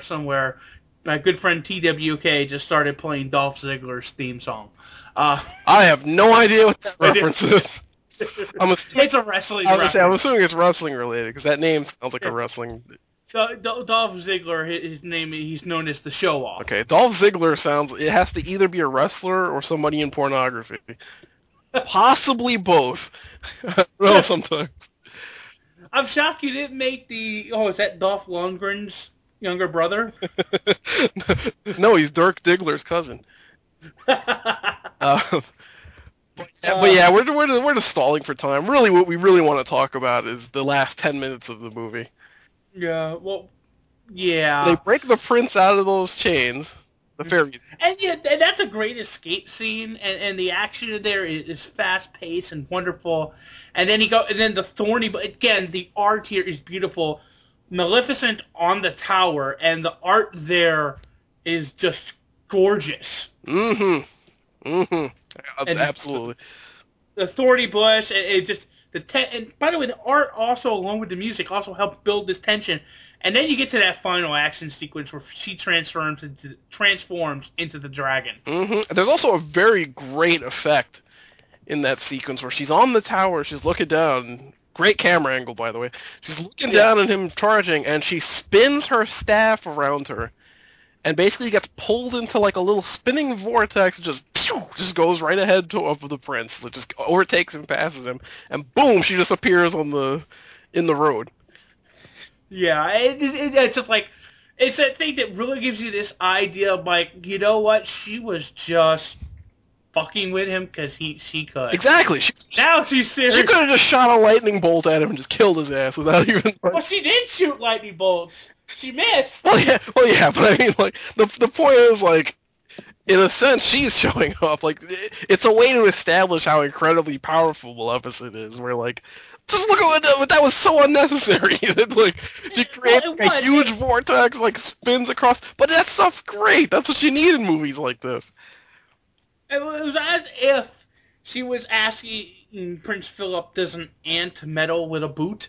my good friend TWK just started playing Dolph Ziggler's theme song.
I have no idea what that reference is.
It's a wrestling reference.
I'm assuming it's wrestling related, because that name sounds like a wrestling.
Dolph Ziggler, his name, he's known as the Show Off.
Okay, Dolph Ziggler it has to either be a wrestler or somebody in pornography. Possibly both. I don't know sometimes.
I'm shocked you didn't make is that Dolph Lundgren's younger brother?
No, he's Dirk Diggler's cousin. But yeah, we're just stalling for time. Really, what we really want to talk about is the last 10 minutes of the movie.
Yeah, well, yeah.
They break the prince out of those chains, the fairies.
And that's a great escape scene, and the action in there is fast paced and wonderful. And then the thorny, but again, the art here is beautiful. Maleficent on the tower, and the art there is just gorgeous.
Absolutely.
The thorny bush, and by the way, the art also, along with the music, also helped build this tension. And then you get to that final action sequence where she transforms into the dragon.
Mm-hmm. There's also a very great effect in that sequence where she's on the tower, she's looking down. Great camera angle, by the way. She's looking down at him charging, and she spins her staff around her, and basically gets pulled into like a little spinning vortex. Just goes right ahead of the prince. It just overtakes him, passes him, and boom, she just appears in the road.
Yeah, it's just like, it's that thing that really gives you this idea of like, you know what, she was just fucking with him because she could.
Exactly.
Now she's serious.
She could have just shot a lightning bolt at him and just killed his ass without even...
Well, she did shoot lightning bolts. She missed.
Well, yeah, but I mean, like, the point is, like, in a sense, she's showing up. Like, it's a way to establish how incredibly powerful Maleficent is, where, like, just look at what that was so unnecessary. Like, she creates a huge vortex, like, spins across, but that stuff's great. That's what you need in movies like this.
It was as if she was asking Prince Philip, does an ant meddle with a boot?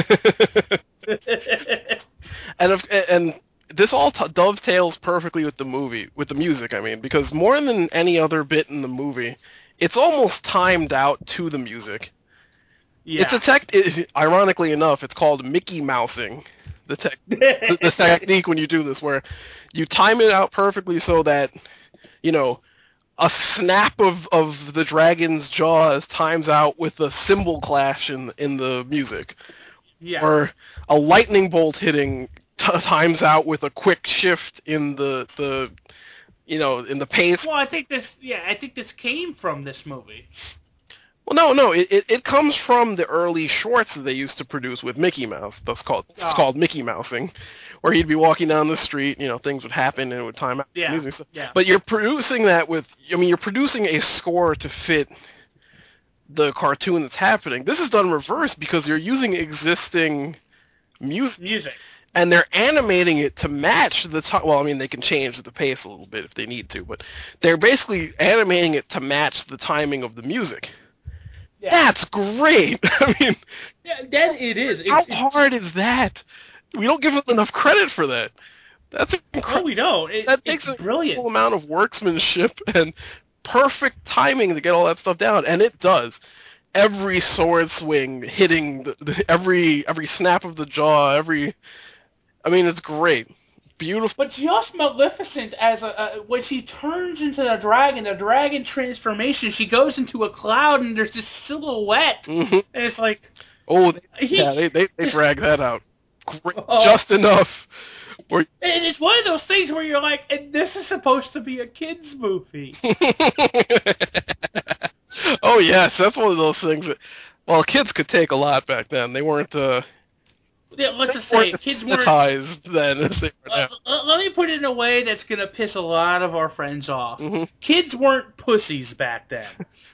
and this all dovetails perfectly with the movie, with the music, I mean, because more than any other bit in the movie, it's almost timed out to the music. Yeah. Ironically enough, it's called Mickey Mousing. The technique when you do this, where you time it out perfectly so that, you know, a snap of the dragon's jaws times out with a cymbal clash in the music. Yeah. Or a lightning bolt hitting times out with a quick shift in the in the pace.
Well, I think this came from this movie.
Well, no, it comes from the early shorts that they used to produce with Mickey Mouse. It's called Mickey Mousing, where he'd be walking down the street, things would happen and it would time out the music. Yeah. But you're producing that you're producing a score to fit the cartoon that's happening. This is done reverse because you're using existing music. And they're animating it to match the time. Well, I mean, they can change the pace a little bit if they need to, but they're basically animating it to match the timing of the music. Yeah. That's great. I mean,
that it is.
How hard is that? We don't give them enough credit for that. That's incredible.
No, we don't.
That takes a brilliant amount of workmanship and perfect timing to get all that stuff down, and it does. Every sword swing hitting every snap of the jaw, I mean, it's great. Beautiful.
But just Maleficent, as when she turns into the dragon transformation, she goes into a cloud and there's this silhouette, and it's like,
they drag that out just enough.
And it's one of those things where you're like, and this is supposed to be a kids movie.
Oh yes, that's one of those things that, well, kids could take a lot back then. They weren't.
Let's just say kids weren't
then as they were now.
Let me put it in a way that's going to piss a lot of our friends off. Mm-hmm. Kids weren't pussies back then.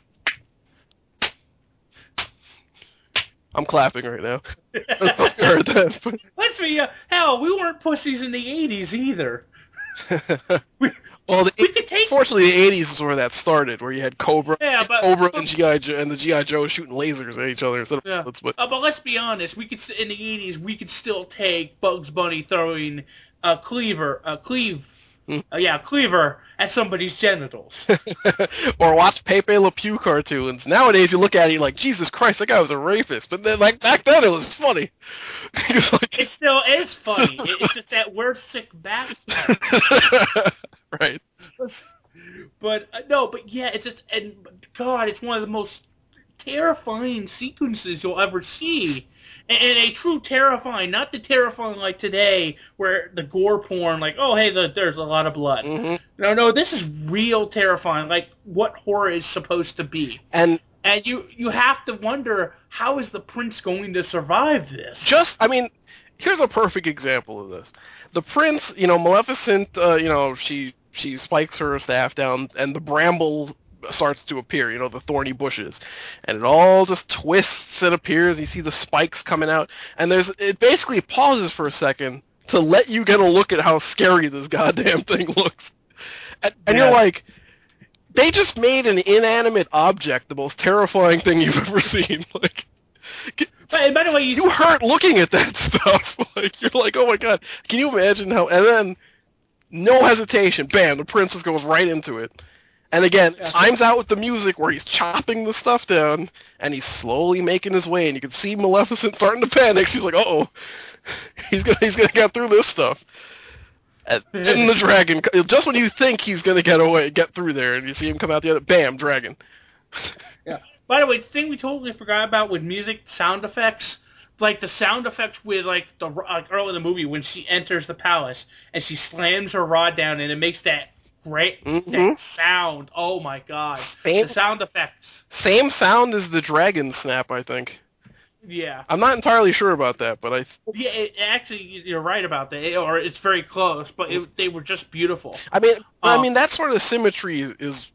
I'm clapping right now. I heard that.
Let's be hell, we weren't pussies in the 80s either.
Fortunately, the 80s is where that started, where you had Cobra, and G.I. Joe, and the G.I. Joe shooting lasers at each other.
But let's be honest, in the 80s, we could still take Bugs Bunny throwing Cleaver at somebody's genitals.
Or watch Pepe Le Pew cartoons. Nowadays, you look at it, you're like, Jesus Christ, that guy was a rapist. But then, like, back then, it was funny.
It still is funny. It's just that we're sick bastards.
Right.
But it's just, and God, it's one of the most terrifying sequences you'll ever see. And a true terrifying, not the terrifying like today, where the gore porn, like, oh, hey, there's a lot of blood. Mm-hmm. No, this is real terrifying, like what horror is supposed to be. And you have to wonder, how is the prince going to survive this?
Here's a perfect example of this. The prince, Maleficent, she spikes her staff down, and the bramble starts to appear, the thorny bushes, and it all just twists and appears. You see the spikes coming out, and it basically pauses for a second to let you get a look at how scary this goddamn thing looks. And you're like, they just made an inanimate object the most terrifying thing you've ever seen. Like,
By the way,
you hurt looking at that stuff. Like, you're like, oh my god. Can you imagine how... And then, no hesitation, bam, the princess goes right into it. And again, times out with the music where he's chopping the stuff down, and he's slowly making his way, and you can see Maleficent starting to panic. She's like, uh-oh, he's gonna get through this stuff. And then the dragon, just when you think he's gonna get through there, and you see him come out the other, bam, dragon.
Yeah. By the way, the thing we totally forgot about with music, sound effects, like the sound effects with like early in the movie when she enters the palace and she slams her rod down and it makes that great that sound. Oh my god, the sound effects. Same
sound as the dragon snap, I think.
Yeah.
I'm not entirely sure about that, but
yeah, actually, you're right about that, or it's very close. But they were just beautiful.
I mean, that sort of symmetry is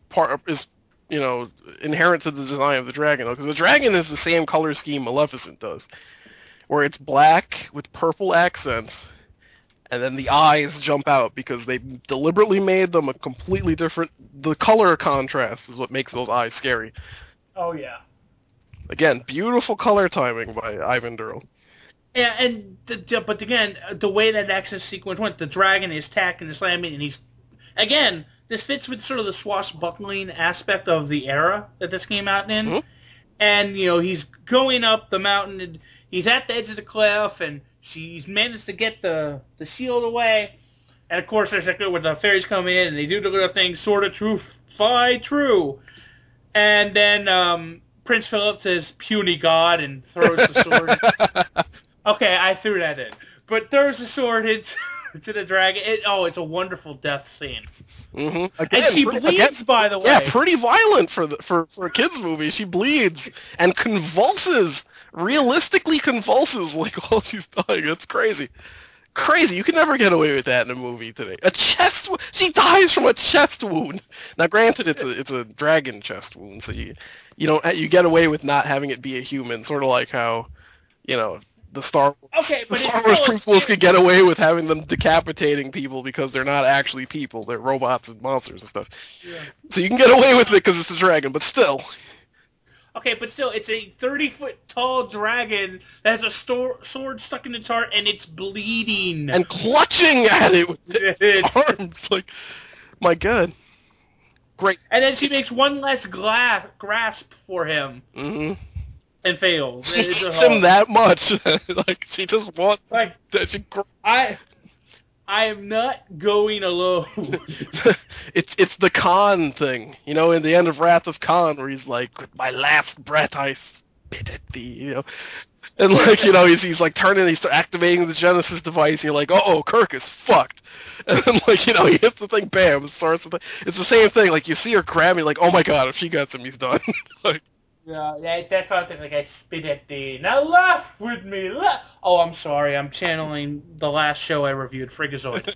inherent to the design of the dragon, though, because the dragon is the same color scheme Maleficent does, where it's black with purple accents, and then the eyes jump out because they deliberately made them a completely different... The color contrast is what makes those eyes scary.
Oh, yeah.
Again, beautiful color timing by Ivan Durrell.
Yeah, but again, the way that action sequence went, the dragon is attacking and slamming, and he's... Again, this fits with sort of the swashbuckling aspect of the era that this came out in. Mm-hmm. And, he's going up the mountain, and he's at the edge of the cliff, and she's managed to get the shield away. And, of course, there's that where the fairies come in, and they do the little thing, sword of truth, fly true. And then Prince Philip says, puny god, and throws the sword. Okay, I threw that in. But throws the sword into the dragon. It's a wonderful death scene.
Mm-hmm.
And she bleeds, by the way.
Yeah, pretty violent for a kids movie. She bleeds and convulses, realistically convulses like while she's dying. That's crazy. Crazy. You can never get away with that in a movie today. She dies from a chest wound. Now, granted, it's a dragon chest wound, so you get away with not having it be a human. Sort of like how, the Star Wars prequels could get away with having them decapitating people because they're not actually people. They're robots and monsters and stuff. Yeah. So you can get away with it because it's a dragon, but still.
Okay, but still, it's a 30-foot tall dragon that has a sword stuck in its heart, and it's bleeding.
And clutching at it with its arms. Like, my god. Great.
And then she makes one last grasp for him.
Mm-hmm.
And fails.
She hates him that much. Like, she just wants...
Like, I am not going alone.
It's the Khan thing. In the end of Wrath of Khan, where he's like, with my last breath I spit at thee, And, like, he's like turning, he's activating the Genesis device, and you're like, uh-oh, Kirk is fucked. And then, like, he hits the thing, bam, it starts the thing. It's the same thing, like, you see her grab me, like, oh my god, if she gets him, he's done. Like...
Yeah, that kind of thing, like, I spit at thee. Now laugh with me, laugh. Oh, I'm sorry, I'm channeling the last show I reviewed, Freakazoid.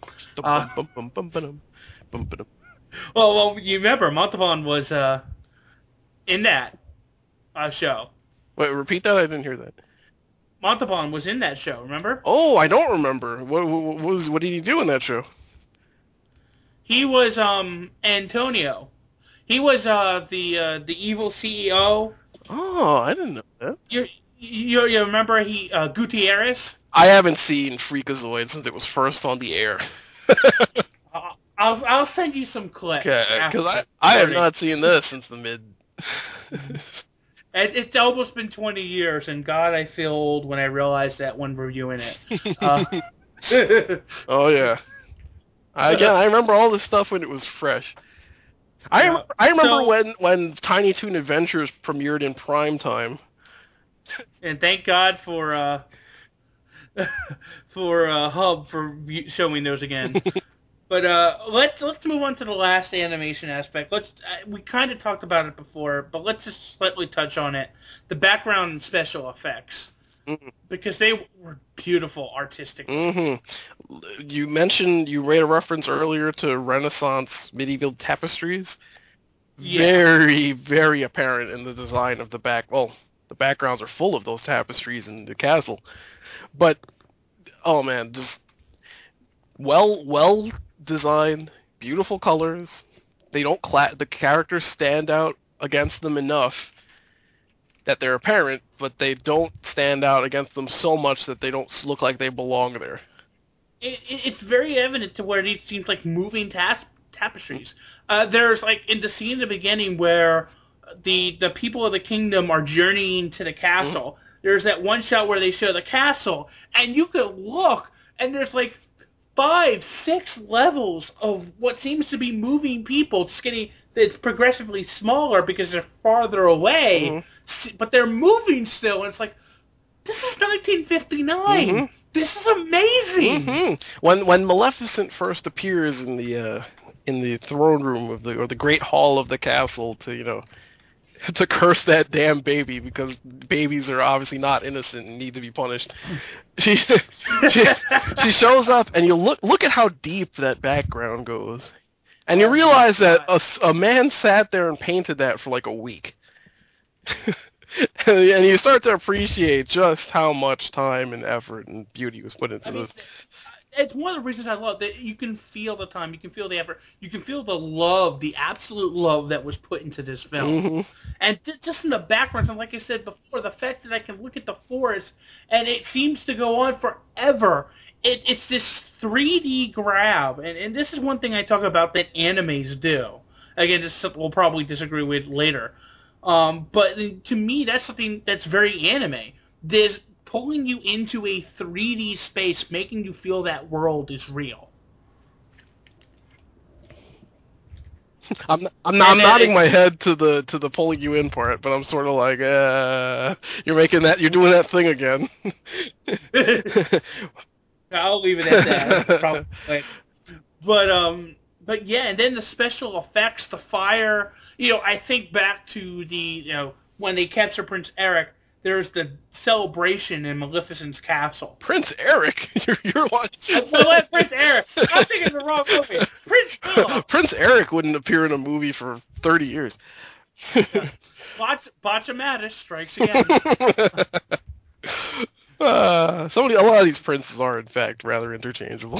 Well, you remember, Montalban was in that show.
Wait, repeat that? I didn't hear that.
Montalban was in that show, remember?
Oh, I don't remember. What did he do in that show?
He was Antonio. He was the evil CEO.
Oh, I didn't know that.
You remember Gutierrez?
I haven't seen Freakazoid since it was first on the air.
I'll send you some clips.
Okay, because I have not seen this since the mid.
It's almost been 20 years, and God, I feel old when I realize that when reviewing it.
Oh yeah. I remember all this stuff when it was fresh. I remember when Tiny Toon Adventures premiered in prime time.
And thank God for Hub for showing those again. But let's move on to the last animation aspect. We kind of talked about it before, but let's just slightly touch on it. The background and special effects. Mm-hmm. Because they were beautiful artistic.
Mm-hmm. You made a reference earlier to Renaissance medieval tapestries. Yeah. Very, very apparent in the design of the back. Well, the backgrounds are full of those tapestries in the castle. But, oh man, just well designed, beautiful colors. They don't the characters stand out against them enough. that they're apparent, but they don't stand out against them so much that they don't look like they belong there.
It's very evident to where these seems like moving tapestries. There's like in the scene in the beginning where the people of the kingdom are journeying to the castle. There's that one shot where they show the castle, and you could look, and there's like 5, 6 levels of what seems to be moving people. It's progressively smaller because they're farther away, but they're moving still. And it's like, this is 1959. This is amazing.
When Maleficent first appears in the throne room of the great hall of the castle to curse that damn baby because babies are obviously not innocent and need to be punished. She shows up, and you look at how deep that background goes, and you realize that a man sat there and painted that for like a week. And you start to appreciate just how much time and effort and beauty was put into this.
It's one of the reasons I love that you can feel the time, you can feel the effort, you can feel the love, the absolute love that was put into this film. And just in the background, and like I said before, the fact that I can look at the forest and it seems to go on forever. It's this 3D grab, and this is one thing I talk about that animes do. Again, this is something we'll probably disagree with later. But to me, that's something that's very anime. There's pulling you into a 3D space, making you feel that world is real.
I'm nodding my head to the pulling you in part, but I'm sort of like, you're doing that thing again.
I'll leave it at that. Probably. But yeah, and then the special effects, the fire. I think back to when they capture Prince Eric. There's the celebration in Maleficent's castle.
Prince Eric? You're watching...
Well, Prince Eric. I'm thinking the wrong movie. Prince Philip.
Prince Eric wouldn't appear in a movie for 30 years.
Botchamatis strikes again.
A lot of these princes are, in fact, rather interchangeable.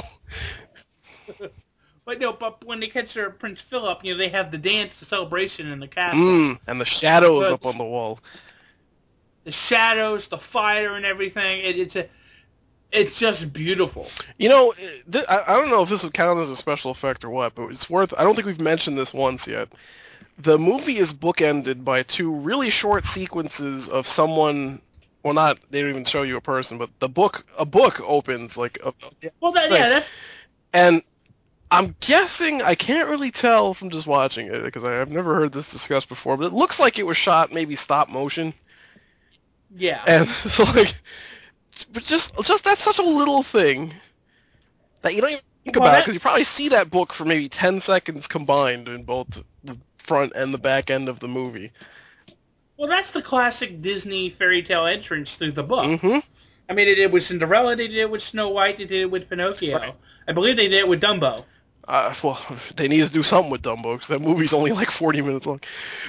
But when they catch Prince Philip, they have the dance, the celebration in the castle.
And the shadows up on the wall.
The shadows, the fire, and everything. It's just beautiful.
I don't know if this would count as a special effect or what, but it's worth... I don't think we've mentioned this once yet. The movie is bookended by 2 really short sequences of someone... Well, they don't even show you a person, but a book opens like...
that's...
And I'm guessing, I can't really tell from just watching it, because I've never heard this discussed before, but it looks like it was shot maybe stop motion.
Yeah.
And so but just that's such a little thing that you don't even think about, because you probably see that book for maybe 10 seconds combined in both the front and the back end of the movie.
Well, that's the classic Disney fairy tale entrance through the book. I mean, they did it with Cinderella, they did it with Snow White, they did it with Pinocchio. Right. I believe they did it with Dumbo.
Well, they need to do something with Dumbo, because that movie's only like 40 minutes long.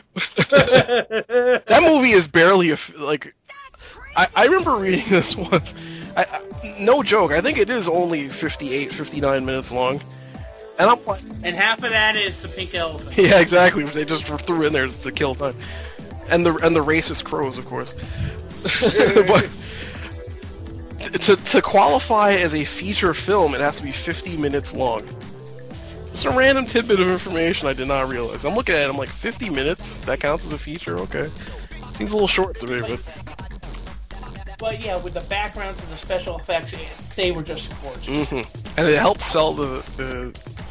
That movie is barely I remember reading this once. No joke, I think it is only 58, 59 minutes long. And I'm like...
And half of that is the pink elephant.
Yeah, exactly, which they just threw in there to kill time. And the racist crows, of course. But to qualify as a feature film, it has to be 50 minutes long. Just a random tidbit of information I did not realize. I'm looking at it, I'm like, 50 minutes? That counts as a feature? Okay. Seems a little short to me, but...
But yeah, with the backgrounds and the special effects, they were just gorgeous.
And it helps sell the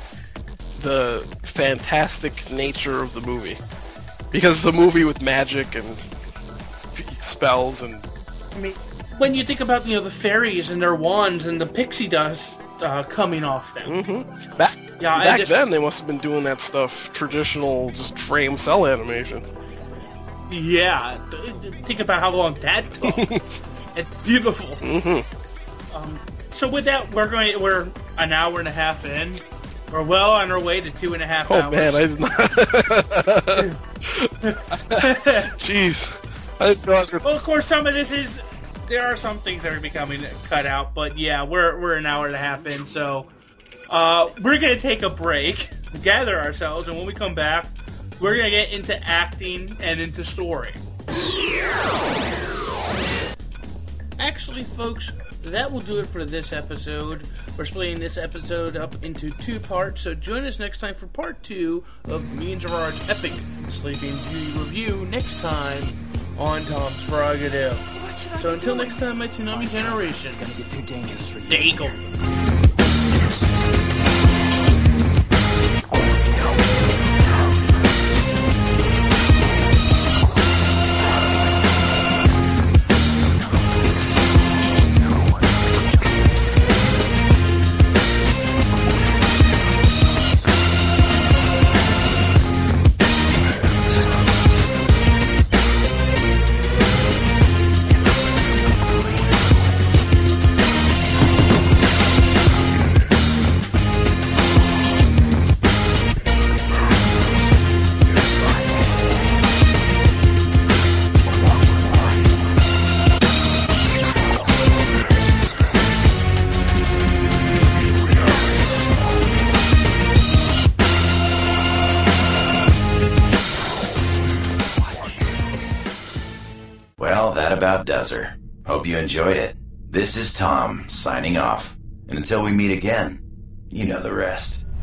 fantastic nature of the movie. Because it's a movie with magic and spells and...
I mean, when you think about, the fairies and their wands and the pixie dust coming off them.
Back then, they must have been doing that stuff, traditional, just frame cell animation.
Yeah, think about how long that took. It's beautiful. So with that, we're an hour and a half in. We're well on our way to 2.5 hours.
Oh man, I did not. Jeez. I didn't know.
Well, of course, some of this is... There are some things that are becoming cut out, but yeah, we're an hour and a half in, so we're gonna take a break, gather ourselves, and when we come back, we're gonna get into acting and into story. Actually, folks, that will do it for this episode. We're splitting this episode up into 2 parts, so join us next time for part 2 of me and Gerard's epic Sleeping Beauty review next time on Tom's Prerogative. So until next time, my Toonami generation,
It's gonna get too dangerous for you.
there you go.
Well, that about does her. Hope you enjoyed it. This is Tom, signing off. And until we meet again, you know the rest.